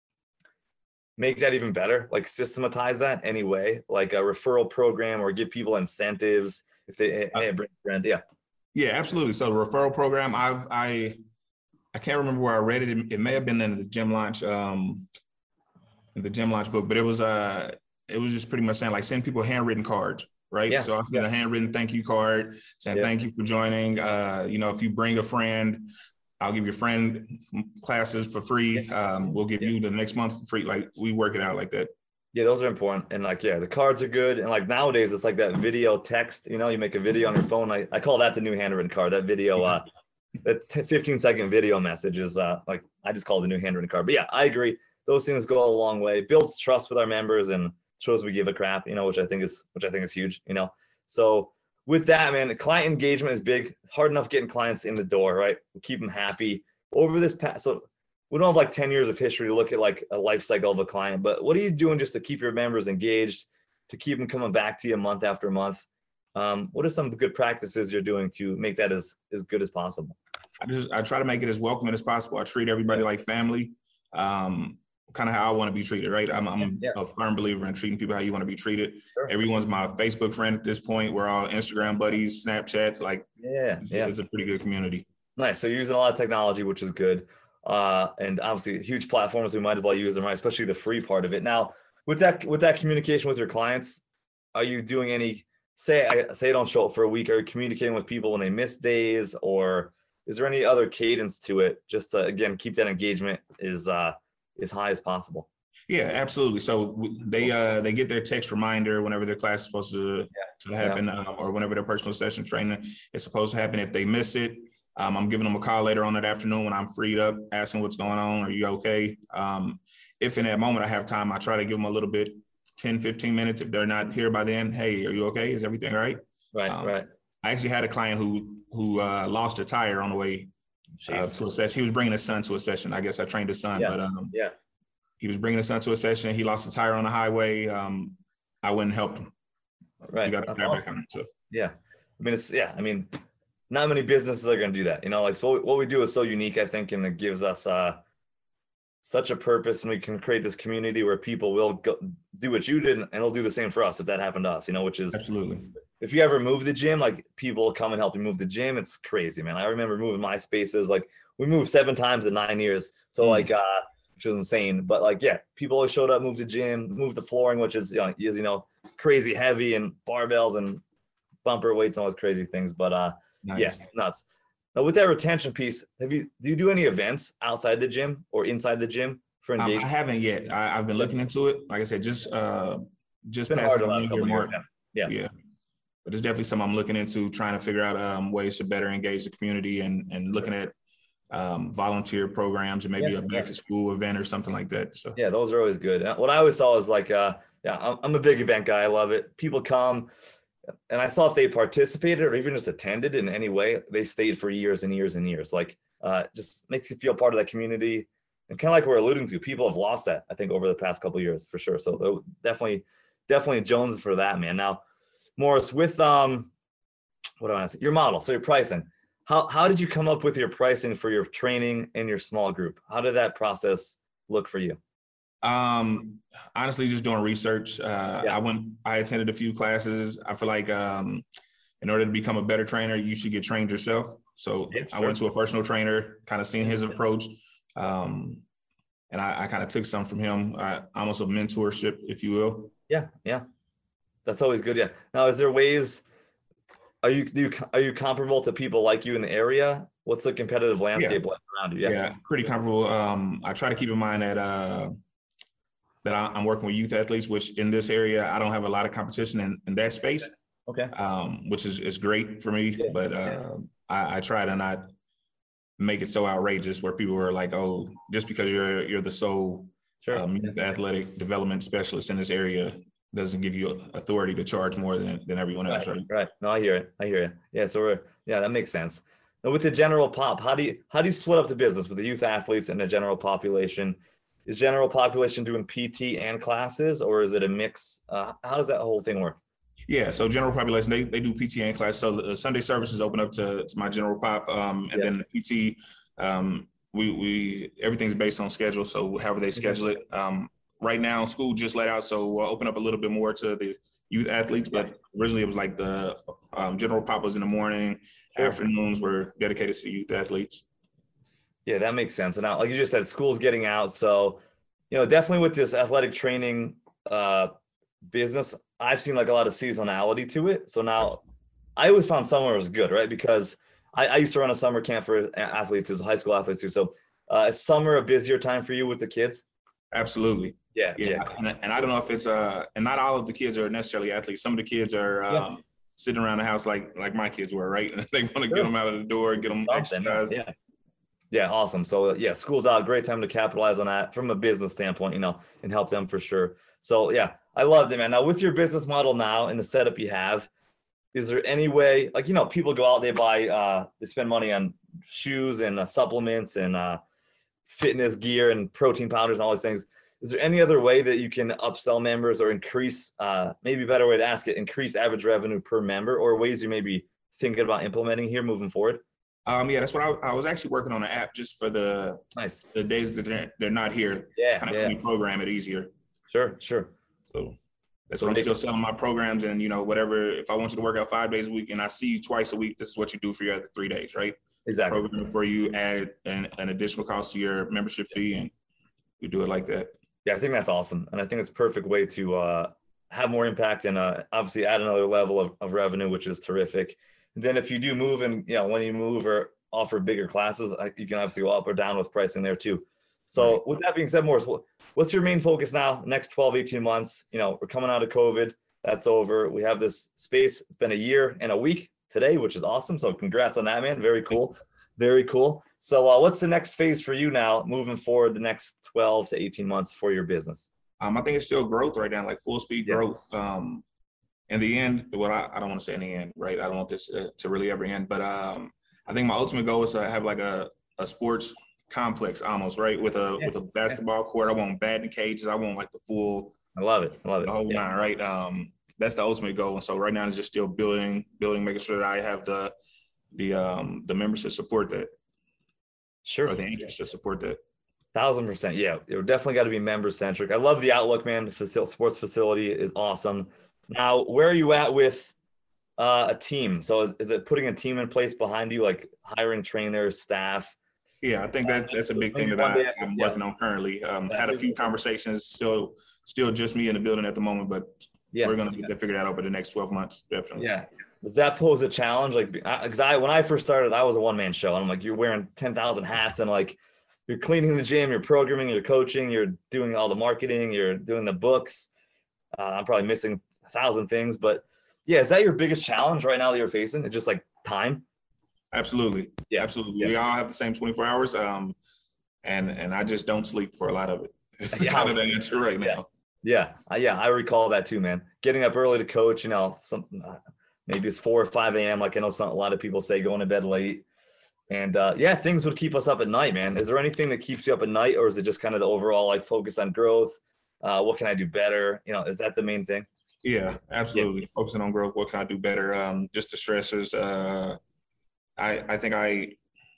make that even better, like systematize that anyway, like a referral program or give people incentives if they hey, bring a friend? Yeah.
Yeah, absolutely. So the referral program, I've I. I can't remember where I read it. It may have been in the gym launch, um, in the gym launch book, but it was uh, it was just pretty much saying like send people handwritten cards, right? Yeah. So I sent yeah. a handwritten thank you card saying yeah. thank you for joining. Uh, you know, if you bring a friend, I'll give your friend classes for free. Um, we'll give yeah. you the next month for free. Like we work it out like that.
Yeah, those are important. And like, yeah, the cards are good. And like nowadays, it's like that video text. You know, you make a video on your phone. I, I call that the new handwritten card. That video. Uh, That fifteen second video message is uh, like, I just call it the new handwritten card. But yeah, I agree. Those things go a long way. Builds trust with our members and shows we give a crap, you know, which I think is, which I think is huge, you know? So with that, man, client engagement is big. Hard enough getting clients in the door, right? Keep them happy over this past. So we don't have like ten years of history to look at like a life cycle of a client, but what are you doing just to keep your members engaged, to keep them coming back to you month after month? Um, what are some good practices you're doing to make that as, as good as possible?
I just, I try to make it as welcoming as possible. I treat everybody like family. Um, kind of how I want to be treated, right? I'm, I'm
yeah.
a firm believer in treating people how you want to be treated.
Sure.
Everyone's my Facebook friend at this point. We're all Instagram buddies, Snapchats. Like,
yeah,
it's,
yeah.
it's a pretty good community.
Nice. So you're using a lot of technology, which is good. Uh, and obviously huge platforms, we might as well use them, right? Especially the free part of it. Now, with that, with that communication with your clients, are you doing any, say, I say I don't show up for a week, are you communicating with people when they miss days, or is there any other cadence to it? Just to, again, keep that engagement as, uh, as high as possible.
Yeah, absolutely. So they uh, they get their text reminder whenever their class is supposed to, yeah. to happen, yeah. uh, or whenever their personal session training is supposed to happen. If they miss it, um, I'm giving them a call later on that afternoon when I'm freed up, asking what's going on. Are you okay? Um, if in that moment I have time, I try to give them a little bit, ten, fifteen minutes. If they're not here by then, hey, are you okay? Is everything all right?
Right,
um,
right.
I actually had a client who who uh, lost a tire on the way uh, to a session. He was bringing his son to a session. I guess I trained his son,
yeah.
but um,
yeah.
He was bringing his son to a session. He lost a tire on the highway. Um, I went and helped him.
Right.
We got a tire
awesome.
back on him. So.
Yeah. I mean, it's, yeah, I mean, not many businesses are going to do that. You know, like, so what we do is so unique, I think, and it gives us uh, such a purpose, and we can create this community where people will go do what you did, and they'll do the same for us if that happened to us, you know, which is
absolutely.
If you ever move the gym, like people will come and help you move the gym. It's crazy, man. I remember moving my spaces. Like we moved seven times in nine years. So mm. like, uh, which is insane. But like, yeah, people always showed up, moved the gym, moved the flooring, which is, you know, is, you know, crazy heavy, and barbells and bumper weights and all those crazy things. But uh, nice. yeah, nuts. Now with that retention piece, have you, do you do any events outside the gym or inside the gym for engagement?
Um, I haven't yet. I, I've been looking into it. Like I said, just, uh, just
past
past
the last couple years. Yeah.
yeah. But it's definitely something I'm looking into, trying to figure out um, ways to better engage the community, and, and looking at um, volunteer programs and maybe
yeah,
a back
yeah.
to school event or something like that. So
yeah, those are always good. What I always saw is like, uh, yeah, I'm, I'm a big event guy. I love it. People come, and I saw if they participated or even just attended in any way, they stayed for years and years and years. Like, uh, just makes you feel part of that community, and kind of like we're alluding to, people have lost that, I think, over the past couple of years for sure. So definitely, definitely Jones for that, man. Now, Morris, with um, what do I say? Your model, so your pricing. How how did you come up with your pricing for your training and your small group? How did that process look for you?
Um, honestly, just doing research. Uh, yeah. I went, I attended a few classes. I feel like um, in order to become a better trainer, you should get trained yourself. So yeah, I sure. went to a personal trainer, kind of seeing his approach, um, and I, I kind of took some from him. I, almost a mentorship, if you will.
Yeah, yeah. That's always good. Yeah. Now, is there ways, are you, do you, are you comparable to people like you in the area? What's the competitive landscape
yeah.
like around you? Yeah,
yeah pretty comparable. Um, I try to keep in mind that, uh, that I'm working with youth athletes, which in this area, I don't have a lot of competition in, in that space.
Okay.
Um, which is, is great for me,
yeah.
but, uh, yeah. I, I try to not make it so outrageous where people are like, oh, just because you're, you're the sole
sure.
um, youth athletic development specialist in this area doesn't give you authority to charge more than, than everyone else,
right,
right?
Right. No, I hear it. I hear it. Yeah. So we're, yeah, that makes sense. Now with the general pop, how do you, how do you split up the business with the youth athletes and the general population? Is general population doing P T and classes, or is it a mix? Uh, how does that whole thing work?
Yeah. So general population, they, they do P T and class. So the Sunday services open up to, to my general pop. Um, and yeah. then the P T, um, we, we, everything's based on schedule. So however they schedule it, um, right now, school just let out, so we'll open up a little bit more to the youth athletes. But originally, it was like the um, general pop was in the morning, sure. afternoons were dedicated to youth athletes.
Yeah, that makes sense. And now, like you just said, school's getting out, so you know, definitely with this athletic training uh, business, I've seen like a lot of seasonality to it. So now, I always found summer was good, right? Because I, I used to run a summer camp for athletes, as high school athletes too. So, uh, is summer a busier time for you with the kids?
Absolutely.
Yeah,
yeah,
yeah.
And, and I don't know if it's uh, and not all of the kids are necessarily athletes. Some of the kids are um, yeah. sitting around the house like like my kids were, right? And they want to sure. get them out of the door, get them
Something,
exercise.
Yeah, yeah, awesome. So yeah, school's out. Great time to capitalize on that from a business standpoint, you know, and help them for sure. So yeah, I love it, man. Now with your business model now and the setup you have, is there any way, like, you know, people go out, they buy, uh, they spend money on shoes and uh, supplements and uh, fitness gear and protein powders and all these things. Is there any other way that you can upsell members or increase, uh, maybe a better way to ask it, increase average revenue per member, or ways you may be thinking about implementing here moving forward?
Um, yeah, that's what I, I was actually working on an app just for the
Nice.
the days that they're, they're not here.
Yeah,
kind of
yeah.
help me program it easier.
Sure, sure.
So that's what I'm still selling my programs, and you know, whatever. If I want you to work out five days a week and I see you twice a week, this is what you do for your other three days, right?
Exactly.
Program for you, add an, an additional cost to your membership fee, and you do it like that.
Yeah, I think that's awesome, and I think it's a perfect way to uh, have more impact and uh, obviously add another level of, of revenue, which is terrific. And then if you do move, and you know, when you move or offer bigger classes, you can obviously go up or down with pricing there too. So right. With that being said, Morris, what's your main focus now? Next twelve, eighteen months, you know, we're coming out of COVID. That's over. We have this space. It's been a year and a week today, which is awesome. So congrats on that, man. Very cool. Very cool. So uh, what's the next phase for you now moving forward the next twelve to eighteen months for your business?
Um, I think it's still growth right now, like full speed yeah. growth. Um, in the end, well, I, I don't want to say in the end, right? I don't want this uh, to really ever end, but um, I think my ultimate goal is to have like a, a sports complex almost, right? With a yeah. with a basketball court. I want batting cages. I want like the full.
I love it. I love it.
The whole
yeah.
nine, right? Um, that's the ultimate goal. And so right now it's just still building, building, making sure that I have the the um the members to support that.
Sure.
Or the interest to support that.
Thousand percent. Yeah, it definitely got to be member centric. I love the outlook, man. The facil- sports facility is awesome. Now, where are you at with uh, a team? So is, is it putting a team in place behind you, like hiring trainers, staff?
Yeah, I think that that's a big thing that I, I'm yeah. working on currently. Um, had a few conversations, still still just me in the building at the moment, but yeah. we're going to get that figured out over the next twelve months, definitely. Yeah.
Does that pose a challenge? Like, because I, when I first started, I was a one-man show. And I'm like, you're wearing ten thousand hats and like, you're cleaning the gym, you're programming, you're coaching, you're doing all the marketing, you're doing the books. Uh, I'm probably missing a thousand things, but yeah, is that your biggest challenge right now that you're facing? It's just like time.
Absolutely. Yeah, absolutely. Yeah. We all have the same twenty-four hours. Um, and, and I just don't sleep for a lot of it. It's yeah. kind of the answer right now.
Yeah. Yeah. Yeah. I recall that too, man. Getting up early to coach, you know, something, uh, maybe it's four or five a.m. Like I know some, a lot of people say going to bed late. And uh, yeah, things would keep us up at night, man. Is there anything that keeps you up at night, or is it just kind of the overall like focus on growth? Uh, what can I do better? You know, is that the main thing?
Yeah, absolutely. Yeah. Focusing on growth. What can I do better? Um, just the stressors. Uh, I I think I.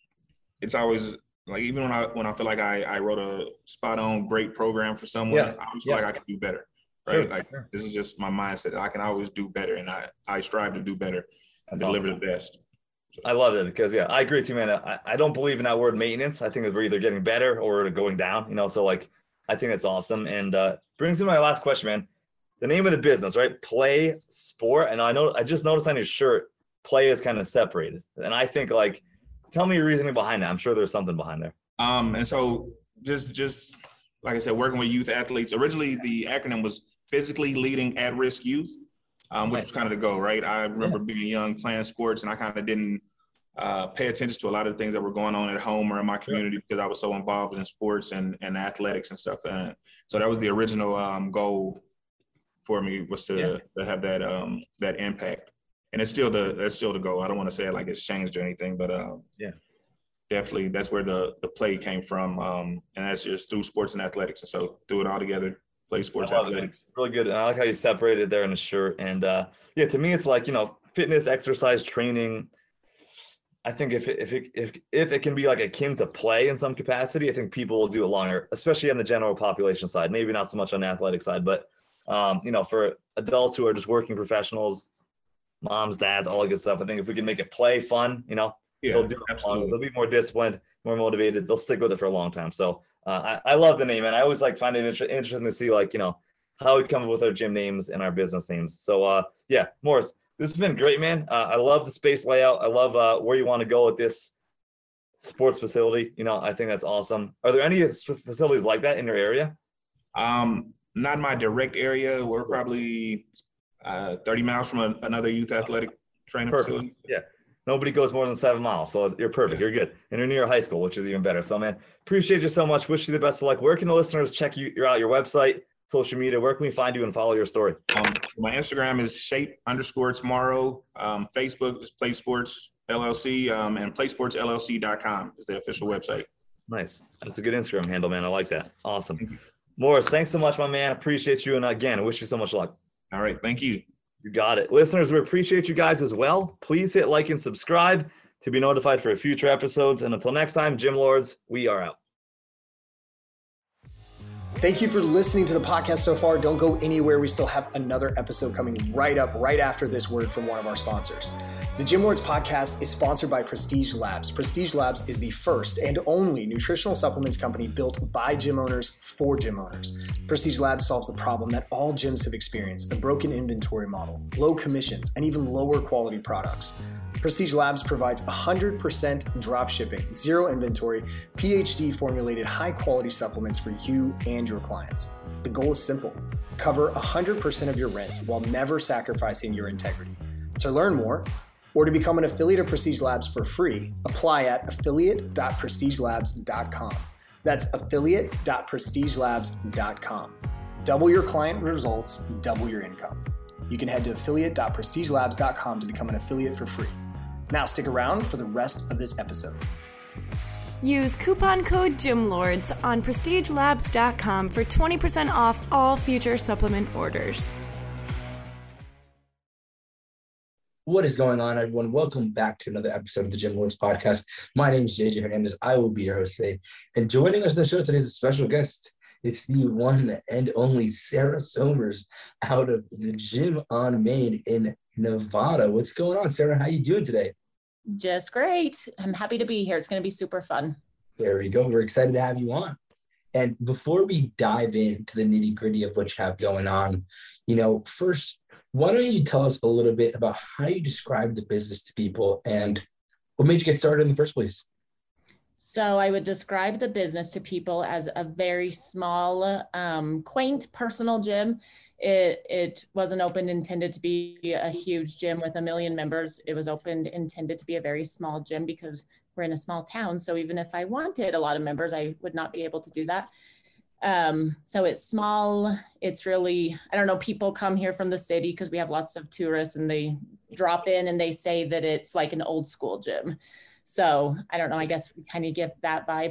It's always like even when I when I feel like I I wrote a spot on great program for someone, yeah. I always feel yeah. like I can do better. Right? Sure. Like sure. This is just my mindset. I can always do better, and I I strive to do better and That's deliver awesome. The best. So.
I love it because yeah, I agree too, man. I, I don't believe in that word maintenance. I think that we're either getting better or going down, you know? So like, I think that's awesome. And uh, brings me to my last question, man. The name of the business, right? Play Sport. And I know, I just noticed on your shirt, play is kind of separated. And I think like, tell me your reasoning behind that. I'm sure there's something behind there.
Um, and so just, just like I said, working with youth athletes, originally the acronym was physically leading at-risk youth. Um, which was kind of the goal, right? I remember yeah. being young, playing sports, and I kind of didn't uh, pay attention to a lot of the things that were going on at home or in my community yeah. because I was so involved in sports and, and athletics and stuff. And so that was the original um, goal for me, was to, yeah. to have that um, that impact. And it's still the that's still the goal. I don't want to say it like it's changed or anything, but um,
yeah,
definitely that's where the the play came from, um, and that's just through sports and athletics. And so through it all together. Play sports athletics.
Really good. And I like how you separated there in the shirt. And uh, yeah, to me, it's like, you know, fitness, exercise, training. I think if it, if it, if, if it can be like akin to play in some capacity, I think people will do it longer, especially on the general population side, maybe not so much on the athletic side, but um, you know, for adults who are just working professionals, moms, dads, all that good stuff. I think if we can make it play fun, you know,
yeah,
they'll do it longer. They'll be more disciplined, more motivated. They'll stick with it for a long time. So Uh, I, I love the name, and I always like find it inter- interesting to see like, you know, how we come up with our gym names and our business names. So uh, yeah, Morris, this has been great, man. Uh, I love the space layout. I love uh, where you want to go with this sports facility. You know, I think that's awesome. Are there any facilities like that in your area?
Um, not in my direct area. We're probably uh, thirty miles from a, another youth athletic training
Perfect.
facility.
Yeah. Nobody goes more than seven miles. So you're perfect. You're good. And you're near high school, which is even better. So, man, appreciate you so much. Wish you the best of luck. Where can the listeners check you you're out, your website, social media? Where can we find you and follow your story?
Um, my Instagram is shape underscore tomorrow. Um, Facebook is Play Sports L L C, um, and play sports L L C dot com is the official website.
Nice. That's a good Instagram handle, man. I like that. Awesome. Morris, thanks so much, my man. Appreciate you. And again, I wish you so much luck.
All right. Thank you.
You got it. Listeners, we appreciate you guys as well. Please hit like and subscribe. to be notified for future episodes. And until next time, Gym Lords, we are out.
Thank you for listening to the podcast so far. Don't go anywhere. We still have another episode coming right up, right after this word from one of our sponsors. The Gym Lords podcast is sponsored by Prestige Labs. Prestige Labs is the first and only nutritional supplements company built by gym owners for gym owners. Prestige Labs solves the problem that all gyms have experienced: the broken inventory model, low commissions, and even lower quality products. Prestige Labs provides one hundred percent drop shipping, zero inventory, P H D formulated high quality supplements for you and your clients. The goal is simple: cover one hundred percent of your rent while never sacrificing your integrity. To learn more or to become an affiliate of Prestige Labs for free, apply at affiliate dot prestige labs dot com. That's affiliate dot prestige labs dot com. Double your client results, double your income. You can head to affiliate dot prestige labs dot com to become an affiliate for free. Now stick around for the rest of this episode.
Use coupon code GYMLORDS on prestige labs dot com for twenty percent off all future supplement orders.
What is going on, everyone? Welcome back to another episode of the Gym Lords podcast. My name is J J Hernandez. I will be your host today. And joining us on the show today is a special guest. It's the one and only Sarah Somers out of the Gym on Main in Nevada. What's going on, Sarah? How you doing today?
Just great. I'm happy to be here. It's going to be super fun.
There we go. We're excited to have you on. And before we dive into the nitty gritty of what you have going on, you know, first, why don't you tell us a little bit about how you describe the business to people and what made you get started in the first place?
So I would describe the business to people as a very small, um, quaint personal gym. It, it wasn't opened intended to be a huge gym with a million members. It was opened intended to be a very small gym because we're in a small town. So even if I wanted a lot of members, I would not be able to do that. Um, so it's small. It's really, I don't know, people come here from the city because we have lots of tourists and they drop in and they say that it's like an old school gym. So I don't know, I guess we kind of get that vibe.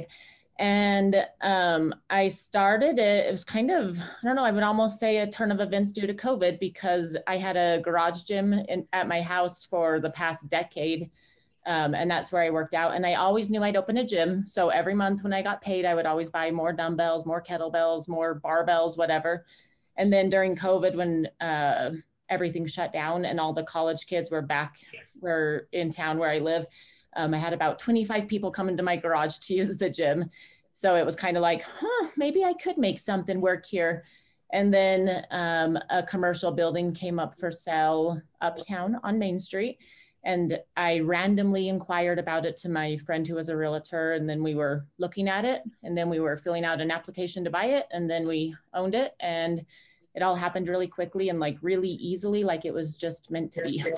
And um, I started it, it was kind of, I don't know, I would almost say a turn of events due to COVID because I had a garage gym in, at my house for the past decade. Um, and that's where I worked out. And I always knew I'd open a gym. So every month when I got paid, I would always buy more dumbbells, more kettlebells, more barbells, whatever. And then during COVID, when uh, everything shut down and all the college kids were back, were in town where I live, Um, I had about twenty-five people come into my garage to use the gym. So it was kind of like, huh, maybe I could make something work here. And then um, a commercial building came up for sale uptown on Main Street. And I randomly inquired about it to my friend who was a realtor. And then we were looking at it. And then we were filling out an application to buy it. And then we owned it. And it all happened really quickly and like really easily, like it was just meant to be.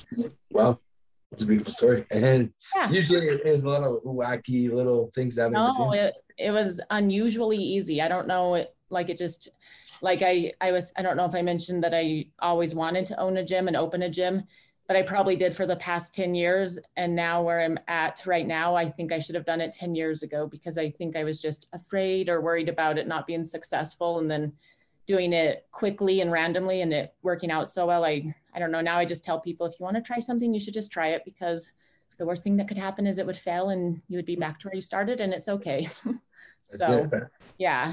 Wow. It's a beautiful story. And
yeah.
Usually there's a lot of wacky little things that happen.
No, it, it was unusually easy. I don't know, it, like it just, like I, I was, I don't know if I mentioned that I always wanted to own a gym and open a gym, but I probably did for the past ten years. And now where I'm at right now, I think I should have done it ten years ago because I think I was just afraid or worried about it not being successful. And then doing it quickly and randomly and it working out so well. I, I don't know. Now I just tell people, if you want to try something, you should just try it because the worst thing that could happen is it would fail and you would be back to where you started and it's okay. So, yeah.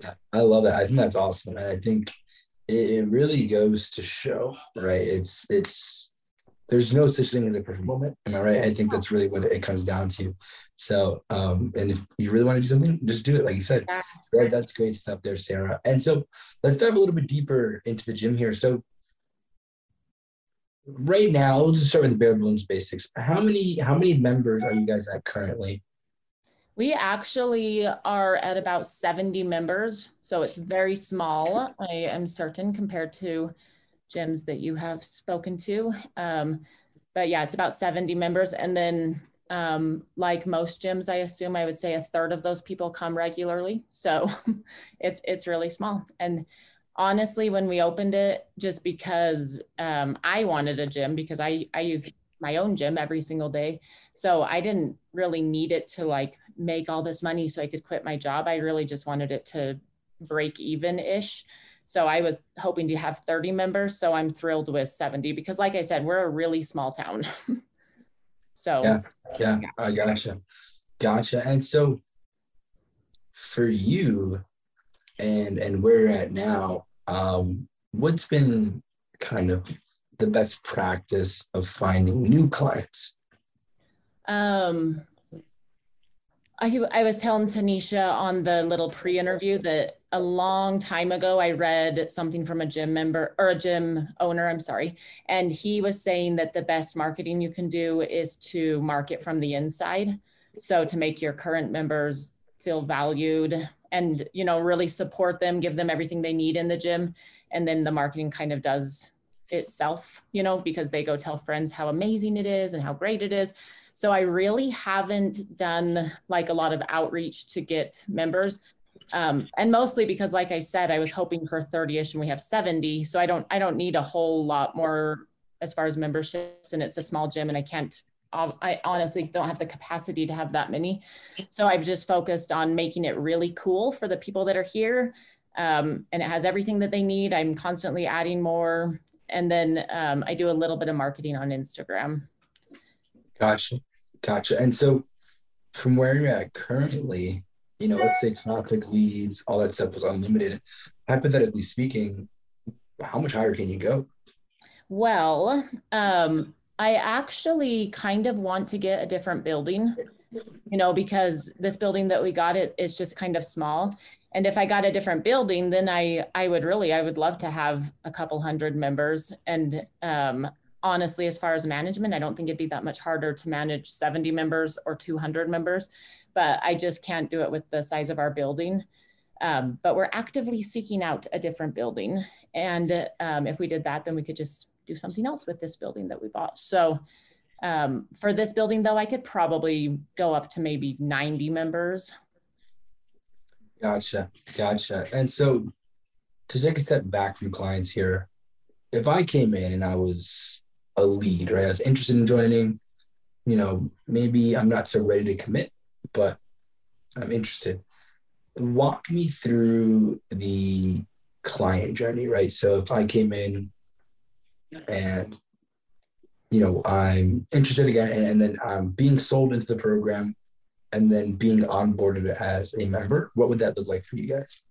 I love that. I think that's awesome. And I think it, it really goes to show, right? It's, it's, there's no such thing as a perfect moment. Am I right? I think that's really what it comes down to. So, um, and if you really want to do something, just do it. Like you said,
yeah.
So that, that's great stuff there, Sarah. And so let's dive a little bit deeper into the gym here. So right now, let's just start with the bare bones basics. How many, how many members are you guys at currently?
We actually are at about seventy members. So it's very small, I am certain, compared to gyms that you have spoken to. Um, but yeah, it's about seventy members. And then um, like most gyms, I assume I would say a third of those people come regularly. So it's, it's really small. And honestly, when we opened it, just because um, I wanted a gym because I, I use my own gym every single day. So I didn't really need it to like make all this money so I could quit my job. I really just wanted it to break even-ish. So I was hoping to have thirty members. So I'm thrilled with seventy because like I said, we're a really small town. So
yeah, yeah, I gotcha. Gotcha. And so for you and and where you're at now, um, what's been kind of the best practice of finding new clients?
Um, I, I was telling Tanisha on the little pre-interview that a long time ago, I read something from a gym member or a gym owner, I'm sorry. And he was saying that the best marketing you can do is to market from the inside. So to make your current members feel valued and, you know, really support them, give them everything they need in the gym. And then the marketing kind of does itself, you know, because they go tell friends how amazing it is and how great it is. So I really haven't done like a lot of outreach to get members. Um, and mostly because, like I said, I was hoping for thirty-ish and we have seventy. So I don't, I don't need a whole lot more as far as memberships, and it's a small gym and I can't, I honestly don't have the capacity to have that many. So I've just focused on making it really cool for the people that are here. Um, and it has everything that they need. I'm constantly adding more. And then um, I do a little bit of marketing on Instagram.
Gotcha. Gotcha. And so from where you're at currently, you know, let's say traffic, leads, all that stuff was unlimited. Hypothetically speaking, how much higher can you go?
Well, um, I actually kind of want to get a different building, you know, because this building that we got, it is just kind of small. And if I got a different building, then I, I would really, I would love to have a couple hundred members. And um, honestly, as far as management, I don't think it'd be that much harder to manage seventy members or two hundred members, but I just can't do it with the size of our building. Um, but we're actively seeking out a different building. And um, if we did that, then we could just do something else with this building that we bought. So um, for this building though, I could probably go up to maybe ninety members.
Gotcha. Gotcha. And so to take a step back from clients here, if I came in and I was a lead, right, I was interested in joining, you know, maybe I'm not so ready to commit, but I'm interested. Walk me through the client journey, right? So if I came in and, you know, I'm interested again, and, and then I'm being sold into the program and then being onboarded as a member, what would that look like for you guys?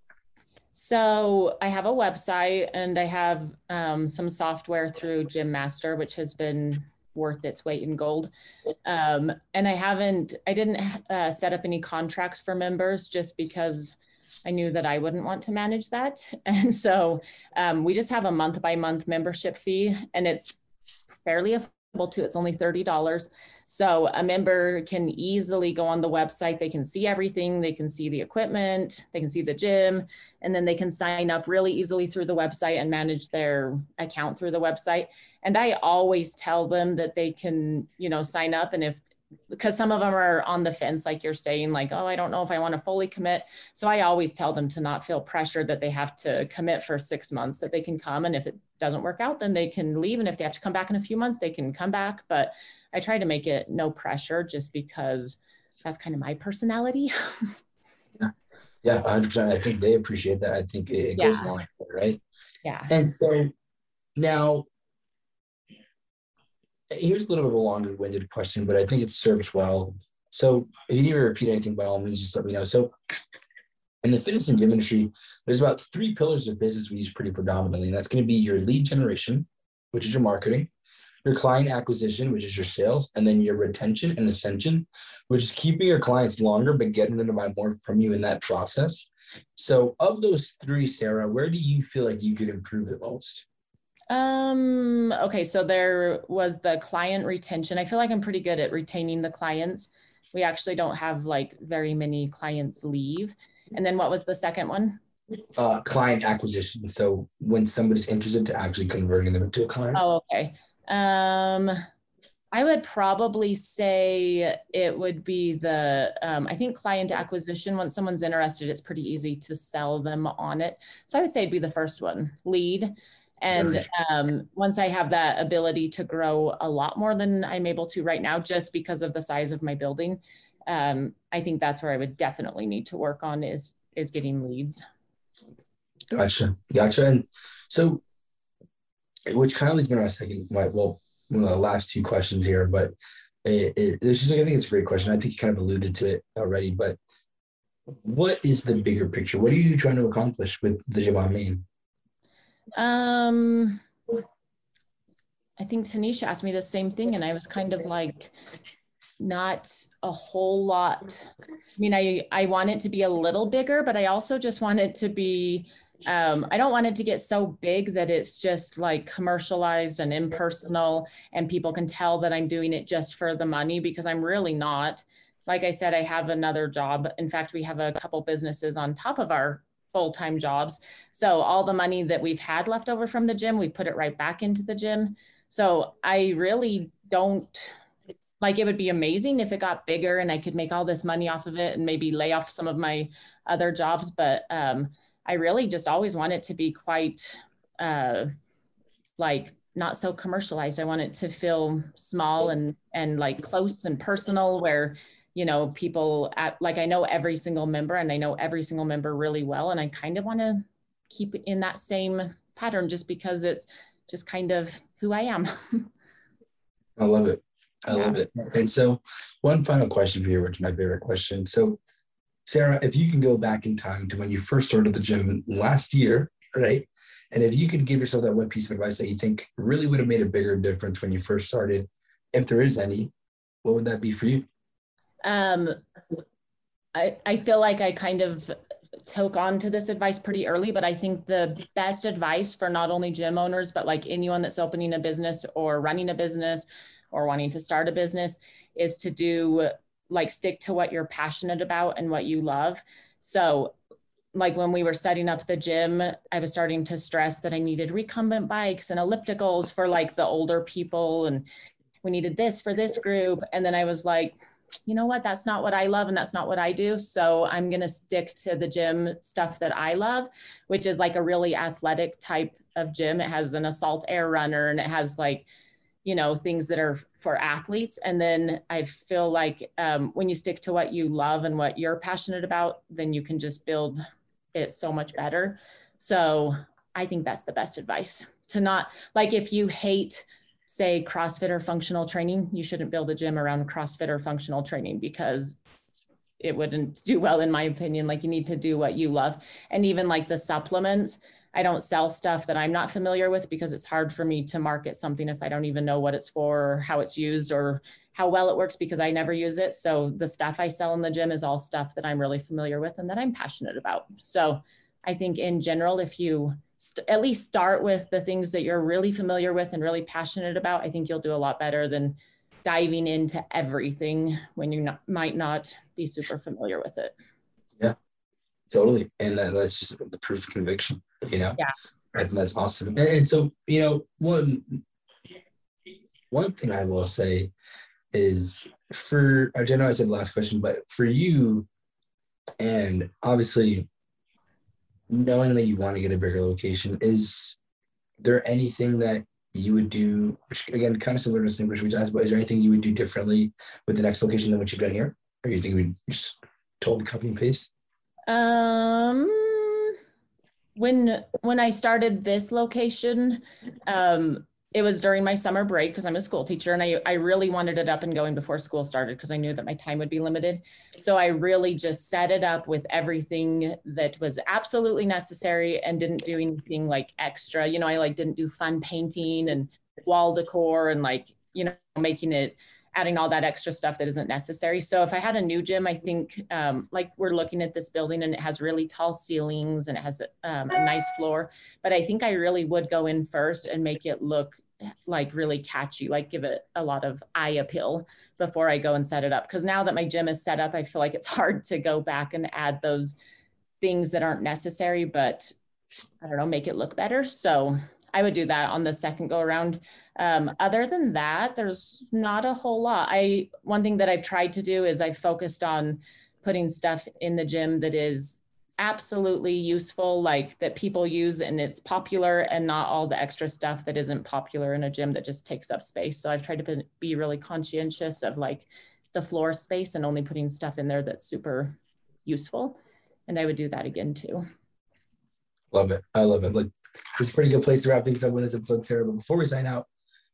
So I have a website and I have um, some software through Gym Master, which has been worth its weight in gold. Um, and I haven't, I didn't uh, set up any contracts for members just because I knew that I wouldn't want to manage that. And so um, we just have a month by month membership fee, and it's fairly affordable too. It's only thirty dollars. So a member can easily go on the website. They can see everything. They can see the equipment. They can see the gym, and then they can sign up really easily through the website and manage their account through the website. And I always tell them that they can, you know, sign up. And if, because some of them are on the fence, like you're saying, like, oh, I don't know if I want to fully commit. So I always tell them to not feel pressured that they have to commit for six months, that they can come. And if it doesn't work out, then they can leave. And if they have to come back in a few months, they can come back. But I try to make it no pressure just because that's kind of my personality.
yeah. Yeah. one hundred percent. I think they appreciate that. I think it, it
yeah.
goes along, right?
Yeah.
And so now, here's a little bit of a longer-winded question, but I think it serves well. So if you need to repeat anything, by all means, just let me know. So in the fitness and gym industry, there's about three pillars of business we use pretty predominantly. And that's going to be your lead generation, which is your marketing, your client acquisition, which is your sales, and then your retention and ascension, which is keeping your clients longer, but getting them to buy more from you in that process. So of those three, Sarah, where do you feel like you could improve the most?
Um, okay, so there was the client retention. I feel like I'm pretty good at retaining the clients. We actually don't have like very many clients leave. And then what was the second one?
Uh, client acquisition. So when somebody's interested, to actually converting them into a client.
Oh, okay. Um, I would probably say it would be the, um, I think client acquisition. Once someone's interested, it's pretty easy to sell them on it. So I would say it'd be the first one, lead. And um, once I have that ability to grow a lot more than I'm able to right now, just because of the size of my building, um, I think that's where I would definitely need to work on is, is getting leads.
Gotcha. Gotcha. And so, which kind of leads me to my second, my, well, one of the last two questions here, but it, it, it's just like, I think it's a great question. I think you kind of alluded to it already, but what is the bigger picture? What are you trying to accomplish with the Gym on Main?
Um, I think Tanisha asked me the same thing, and I was kind of like, not a whole lot. I mean, I, I want it to be a little bigger, but I also just want it to be, um, I don't want it to get so big that it's just like commercialized and impersonal and people can tell that I'm doing it just for the money, because I'm really not. Like I said, I have another job. In fact, we have a couple businesses on top of our full-time jobs. So all the money that we've had left over from the gym, we put it right back into the gym. So I really don't, like, it would be amazing if it got bigger and I could make all this money off of it and maybe lay off some of my other jobs. But um, I really just always want it to be quite uh, like not so commercialized. I want it to feel small and, and like close and personal, where, you know, people at, like, I know every single member and I know every single member really well. And I kind of want to keep in that same pattern just because it's just kind of who I am.
I love it. I love it. And so one final question for you, which is my favorite question. So Sarah, if you can go back in time to when you first started the gym last year, right? And if you could give yourself that one piece of advice that you think really would have made a bigger difference when you first started, if there is any, what would that be for you?
Um, I, I feel like I kind of took on to this advice pretty early, but I think the best advice for not only gym owners, but like anyone that's opening a business or running a business or wanting to start a business is to do, like, stick to what you're passionate about and what you love. So like when we were setting up the gym, I was starting to stress that I needed recumbent bikes and ellipticals for like the older people. And we needed this for this group. And then I was like, you know what, that's not what I love and that's not what I do. So I'm going to stick to the gym stuff that I love, which is like a really athletic type of gym. It has an assault air runner and it has like, you know, things that are for athletes. And then I feel like um, when you stick to what you love and what you're passionate about, then you can just build it so much better. So I think that's the best advice, to not, like, if you hate, say, CrossFit or functional training, you shouldn't build a gym around CrossFit or functional training, because it wouldn't do well, in my opinion. Like, you need to do what you love. And even like the supplements, I don't sell stuff that I'm not familiar with, because it's hard for me to market something if I don't even know what it's for or how it's used or how well it works, because I never use it. So the stuff I sell in the gym is all stuff that I'm really familiar with and that I'm passionate about. So I think in general, if you st- at least start with the things that you're really familiar with and really passionate about, I think you'll do a lot better than diving into everything when you not, might not be super familiar with it.
Yeah, totally. And that, that's just the proof of conviction, you know?
Yeah.
I think that's awesome. And, and so, you know, one, one thing I will say is for, I know I said the last question, but for you, and obviously knowing that you want to get a bigger location, is there anything that you would do, which again, kind of similar to the same question we just asked, but is there anything you would do differently with the next location than what you've done here? Or you think we just totally copy and paste?
Um, when, when I started this location, um, it was during my summer break because I'm a school teacher, and I, I really wanted it up and going before school started because I knew that my time would be limited. So I really just set it up with everything that was absolutely necessary and didn't do anything like extra. You know, I like didn't do fun painting and wall decor and like, you know, making it, adding all that extra stuff that isn't necessary. So if I had a new gym, I think um, like we're looking at this building and it has really tall ceilings and it has um, a nice floor, but I think I really would go in first and make it look like really catchy, like give it a lot of eye appeal before I go and set it up. Because now that my gym is set up, I feel like it's hard to go back and add those things that aren't necessary, but I don't know, make it look better. So I would do that on the second go around. Um, other than that, there's not a whole lot. I, one thing that I've tried to do is I've focused on putting stuff in the gym that is absolutely useful, like that people use and it's popular, and not all the extra stuff that isn't popular in a gym that just takes up space. So I've tried to be really conscientious of like the floor space and only putting stuff in there that's super useful. And I would do that again too. Love it. I love it. Like, it's a pretty good place to wrap things up with this episode, Sarah. But before we sign out,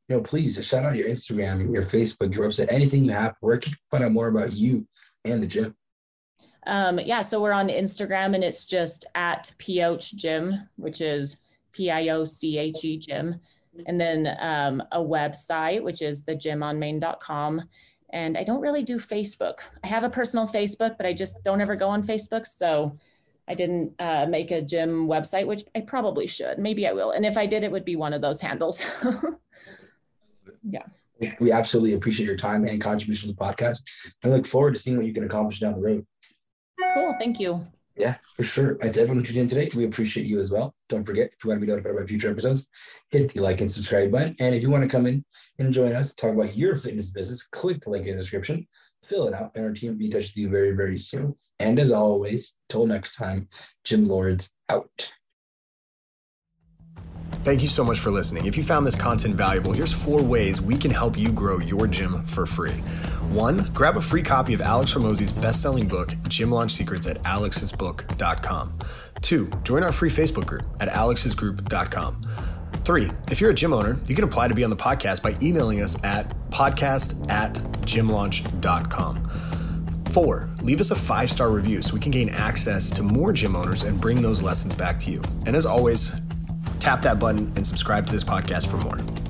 you know, please shout out your Instagram, your Facebook, your website, anything you have. Where can you find out more about you and the gym?
Um, yeah, so we're on Instagram and it's just at Pioche Gym, which is P I O C H E Gym. And then um, a website, which is the gym on main dot com. And I don't really do Facebook. I have a personal Facebook, but I just don't ever go on Facebook. So I didn't uh, make a gym website, which I probably should. Maybe I will. And if I did, it would be one of those handles. Yeah.
We absolutely appreciate your time and contribution to the podcast. I look forward to seeing what you can accomplish down the road.
Cool. Thank you.
Yeah, for sure. And to everyone who tuned in today, we appreciate you as well. Don't forget, if you want to be notified about future episodes, hit the like and subscribe button. And if you want to come in and join us, talk about your fitness business, click the link in the description, fill it out, and our team will be in touch with you very, very soon. And as always, till next time, Gym Lords out.
Thank you so much for listening. If you found this content valuable, here's four ways we can help you grow your gym for free. One, grab a free copy of Alex Hormozi's best-selling book, Gym Launch Secrets, at alex's book dot com. Two, join our free Facebook group at alex's group dot com. Three, if you're a gym owner, you can apply to be on the podcast by emailing us at podcast at gym launch dot com. Four, leave us a five-star review so we can gain access to more gym owners and bring those lessons back to you. And as always, tap that button and subscribe to this podcast for more.